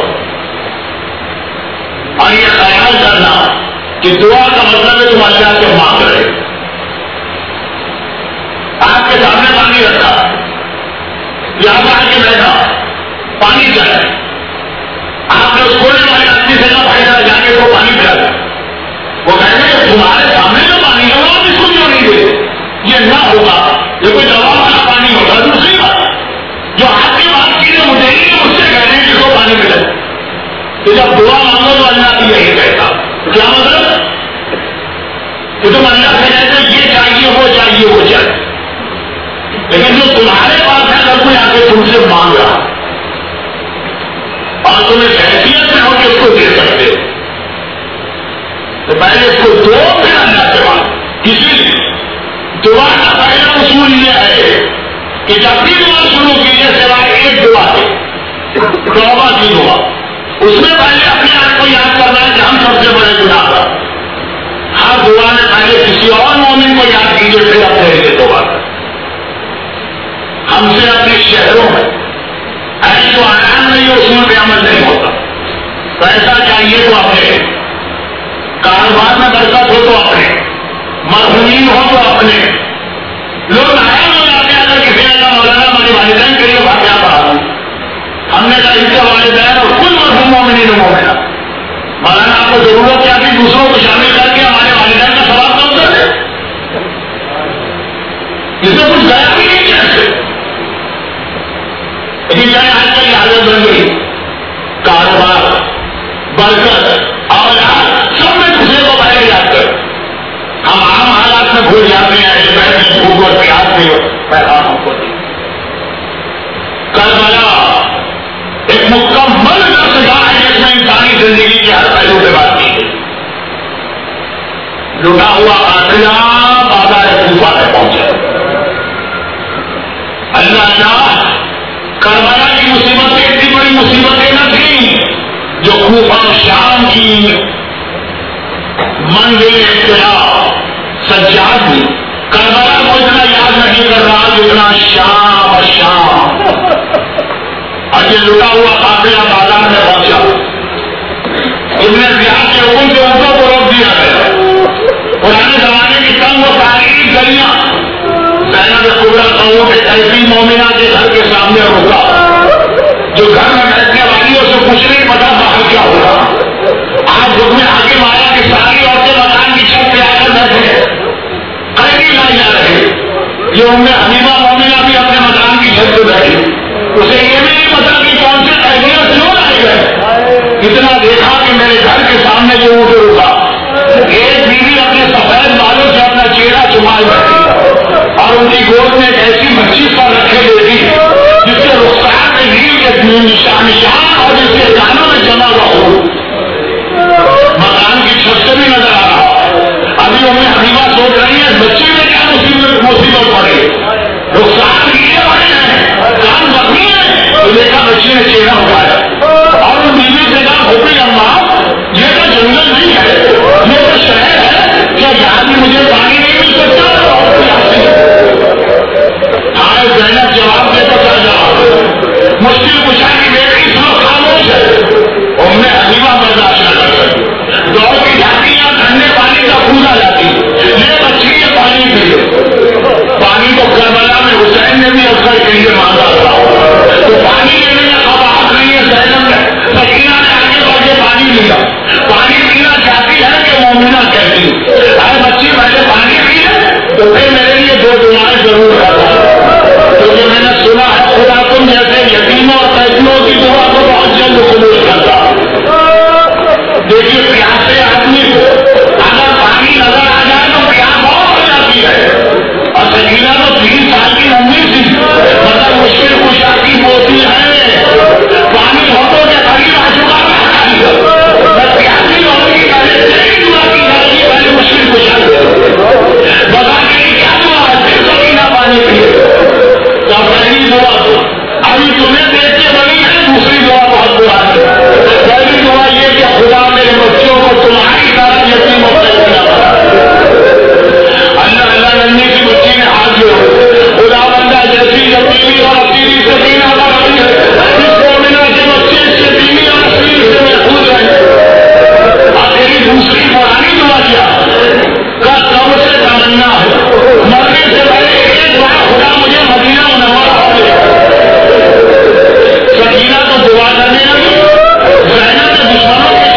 اور یہ خیال کرنا کہ دعا کا مطلب ہے تم اللہ سے مانگ رہے، آپ کے سامنے پانی رکھا، یہاں پر آ کے بیٹھا، پانی چاہیے، آپ نے اس کھولنے والے آدمی سے نہ فائدہ جا کے وہ پانی پلا دیا، وہ کہہ رہے ہیں تمہارے سامنے جو پانی ہے وہ آپ اس کو کیوں نہیں دے، یہ نہ ہوگا، یہ کوئی دوا والا پانی ہوگا، دوسری بات جو آپ کی بات کی ہے مجھے ہی مجھ سے کہہ رہے ہیں جس کو پانی ملے، تو جب دعا مانگو تو اللہ بھی یہی کہتا، کیا مطلب کہ تم اللہ سے کہتے یہ چاہیے وہ چاہیے وہ چاہیے، لیکن جو تمہارے پاس ہے اگر کوئی آ کے تم سے مانگ رہا اور تم اس حیثیت میں ہو کہ اس کو دے سکتے تو پہلے اس کو دو پھر اللہ سے مانگ، اسی لیے دعا کا پہلا اصول یہ ہے کہ جب بھی دعا شروع کیجیے سوائے ایک دعا ہے توبہ کی دعا، اس میں پہلے اپنے آپ کو یاد کرنا ہے کہ ہم سب سے بڑے گناہگار، ہر دعا میں پہلے کسی اور مومن کو یاد کیجیے پھر اپنے لیے توبہ کریں، ہم سے اپنے شہروں میں ایسے جو آرام نہیں اصول پہ عمل نہیں ہوتا، پیسہ چاہیے تو اپنے، کاروبار میں برکت ہو تو اپنے، مرحومین ہو تو اپنے، لوگ حیران ہو جاتے ہیں اگر کسی نے کہا مولانا ہمارے والدین کے لیے واقعہ پڑھا دوں، ہم نے کہا ان کے والدین اور کل مرحوم مومنین و مومنات، مولانا آپ کو ضرورت کیا تھی دوسروں کو شامل کر کے ہمارے والدین کا ثواب کم کر دے، اس میں کچھ گیا بھی نہیں کیسے، لیکن چاہے آج کل یہ حالت بن گئی، کاروبار برکت اولاد سب میں دوسرے کو پہلے یاد کر، ہم عام حالات میں بھول جاتے ہیں ایسے بیٹھے بھوک اور پیاس نہیں پیغاموں کو دی، کربلا ایک مکمل درسگاہ ہے جس میں انسانی زندگی کے ہر پہلو پہ بات کی گئی، لٹا ہوا قافلہ بازار کوفہ میں پہنچا، اللہ اللہ کربلا کی مصیبتیں اتنی بڑی مصیبتیں نہ تھیں جو کوفہ شام کی منزل ابتدا سجاد تھی، کربلا کو اتنا یاد نہیں کر رہا جتنا شام شام، اور یہ لٹا ہوا قافلہ بازار میں پہنچا، ابن زیاد کے حکم سے ان کو روک دیا گیا، پرانے زمانے کی تنگ و تاریخ گلیاں، زینب کبریٰ قوم ایک ایسی مومنہ کے گھر کے سامنے رکا جو گھر میں بیٹھنے والی اسے کچھ نہیں پتا باہر کیا ہو رہا، آج حکم حاکم آیا کہ ساری عورتیں مکان کی چھت پہ آ کر بیٹھے قیدی لائی جا رہے، یہ ام حلیمہ مومنہ بھی اپنے مکان کی چھت پہ بیٹھی، اسے یہ بھی نہیں پتا کہ کون سے قیدیاں کیوں اتنا دیکھا کہ میرے گھر کے سامنے جو اونٹ رکا، ایک بیوی اپنے سفید بالوں سے اپنا چہرہ چمائے بیٹھی اور ان کی گود میں ایک ایسی مچھلی پر رکھے دیتی جس کے رخسار میں نیل کے نشان نشان اور جس کے کانوں میں جمع ہوا ہو، مکان کی چھت سے بھی نظر آ رہا۔ ابھی ہمیں حبیبہ سوچ رہی ہے بچے میں کیا مصیبت مصیبت پڑے، رخسار نیلے بڑے ہیں، کان زخمی ہے، تو دیکھا بچی نے چہرہ اٹھایا اور ان بیوی سے کہا بھوپی اماں یہ تو جنگل نہیں ہے، یہ تو شہر ہے، کیا یہاں بھی مجھے پانی نہیں مل سکتا؟ آئے زینب جواب دے تو کیا جواب، مشکل کشا کی بیٹی اس وقت خاموش ہے، ام حبیبہ برداشت نہ کر سکتی، دوڑ کی جاتی یا ٹھنڈے پانی کا پھولا لاتی، یہ بچی یہ پانی پی، پانی تو کربلا میں حسین نے بھی اکثر کے لیے مانگا تھا، تو پانی لینے میں قباحت نہیں ہے۔ زینب نے سکینہ نے آگے بڑھ کے پانی لیا، پانی پینا چاہتی ہے کہ مومنہ کہتی ہے بچی پہلے پانی پی ہے تو پھر میرے لیے دو دعائیں ضرور کرتا، کیونکہ میں نے سنا ہے خدا تم جیسے یتیموں اور فیصلوں کی دعا کو بہت جلد قبول کرتا۔ دیکھیے پیاسے آدمی کو اگر پانی نظر آ جائے تو پیاس بہت ہو جاتی ہے، اور سکینہ تو تین سال کی لمبی تھی مگر مشکل کشا کی موتی ہے، پانی ہوتوں کے قریب آ چکا میں پیاسی ہونے کی پہلے تیری دعا کی جائے گی، پہلے مشکل کشا بتا کے کیا دعا ہے، پھر سکینہ پانی پیے تو پہلی دعا ابھی تمہیں دیکھ کے بنی ہے، دوسری دعا بہت پرانی ہے۔ پہلی دعا یہ کہ خدا میرے بچوں کو تمہاری طرح یتیم و فیصلہ بنا، اللہ اللہ ننھی کی بچی نے ہاتھ جوڑا، خدا بندہ جیسی یتیمی اور اسیری سکینہ بنائی ہے اس مومنہ کے بچے اس یتیمی اور اسیری سے محفوظ رہے۔ اور تیری دوسری پرانی دعا کیا کا سب سے تمنا ہے مرنے سے پہلے ایک بار خدا مجھے مدینہ منورہ دے۔ سکینہ تو دعا کرنے لگی، زینب نے دشمنوں کے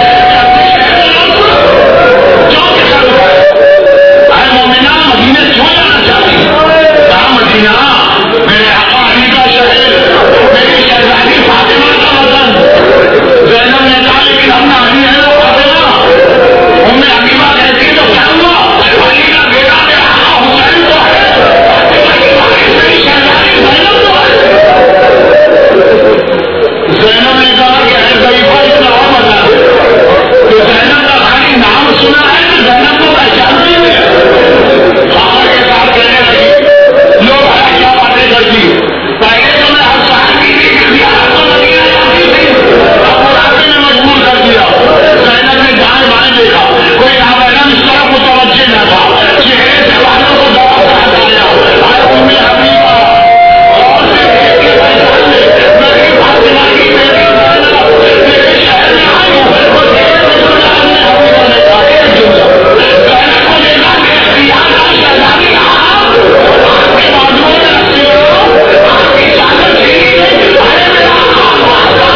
کیوں کے سر اٹھائے، اے مومنہ مدینے کیوں جانا چاہتی، کہا مدینہ میرے آقا علی کا شہر، میری شہزادی فاطمہ کا وطن۔ زینب نے کہا لیکن ہم نہ علی ہے وہ فاطمہ، ام حبیبہ کہتی تو کیا ہوا، علی کا بیٹا میرا آقا حسین تو ہے، فاطمہ کی بھائی میری شہزادی زینب تو ہے۔ زینب نے کہا کہ اے ضعیفہ اتنا اور بتا دے کہ زینب کا خالی نام سنا ہے کہ زینب کو پہچانتی ہے؟ فخر کے ساتھ کہنے لگی لوگ ہے کیا باتیں کرتی، پہلے تو میں ہر سال کی تھی پھر زیارت کو مدینہ جاتی تھی، اب بڑھاپے نے مجبور کر دیا۔ زینب نے دائیں بائیں دیکھا، کوئی نابینا اس طرح متوجہ نہ تھا، چہرے سے والوں کو دبا کر آیا، اے ام حبیبہ اور سے دیکھ کے پہچان لے میری فاطمہ کی بیٹی زینب میرے شہر میں آئی ہوں، وہ دیکھ کے سنا ام حبیبہ نے کہا ایک جملہ زینب کو دیکھا کہ اختیار کا شہزادی آپ آپ کے بازوؤں میں رکھتے ہو، آپ کی چادر چھینی گئی، ارے میرا آپ واسطہ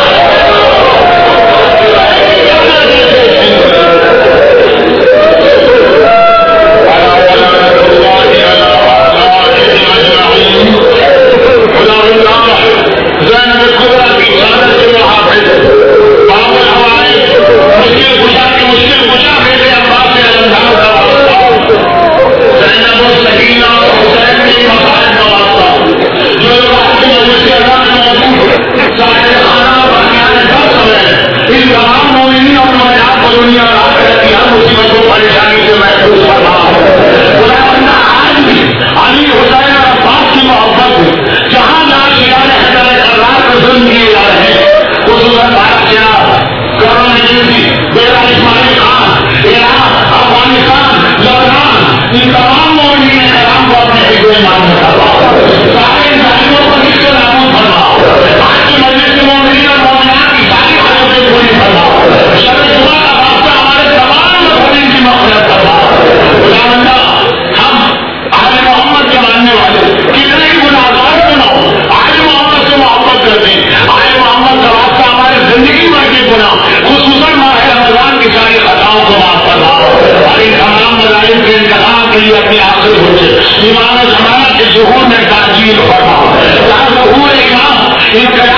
زینب خدا کی چادر سے وہ حافظ بابل ہوائے مشکل کشا کے مشکل کشا بیٹے عباس سے علمدار کا واسطہ، زینب و سکینہ اور حسین کے مسائل کا واسطہ، جو رات کی وجہ سے اللہ میں موجود سارے خانہ بنیاد سب سمے ان تمام مومنین اور مومنات کو دنیا اور آخرت کی ہر مصیبت و پریشانی سے محفوظ فرما۔ خدا بندہ آج بھی علی حسین اور عباس کی محبت جہاں جہاں شکار حیدر ظلم کیے جا رہے ہیں، خصوصاً بادشاہ کرن ایجنسی بیٹا اسماعیل خان، عراق، افغانستان، لبنان، ان تمام مومنین کرام کو اپنے حجر ایمان میں کروا، سارے انسانیوں کو اس سے نابود فرما، آج کی مجلس کے مومنین اور مومنات کی ساری حالتیں پوری فرما، شب جمعہ کا واسطہ ہمارے تمام مومنین کی مغفرت فرما۔ خدا بندہ ہم آل محمد کے ماننے والے کتنے ہی گناہگار سناؤ آل محمد سے محبت کرتے ہیں، آل محمد کا واسطہ ہمارے زندگی بھر کے گناہ خصوصاً ماہ رمضان کی ساری خطاؤں کو معاف کرنا اور ان تمام مظالم کے انتقام کے لیے اپنی آخر ہوتے ایمان و زمانہ کے ظہور میں تاجیل فرما، ظہور امام ان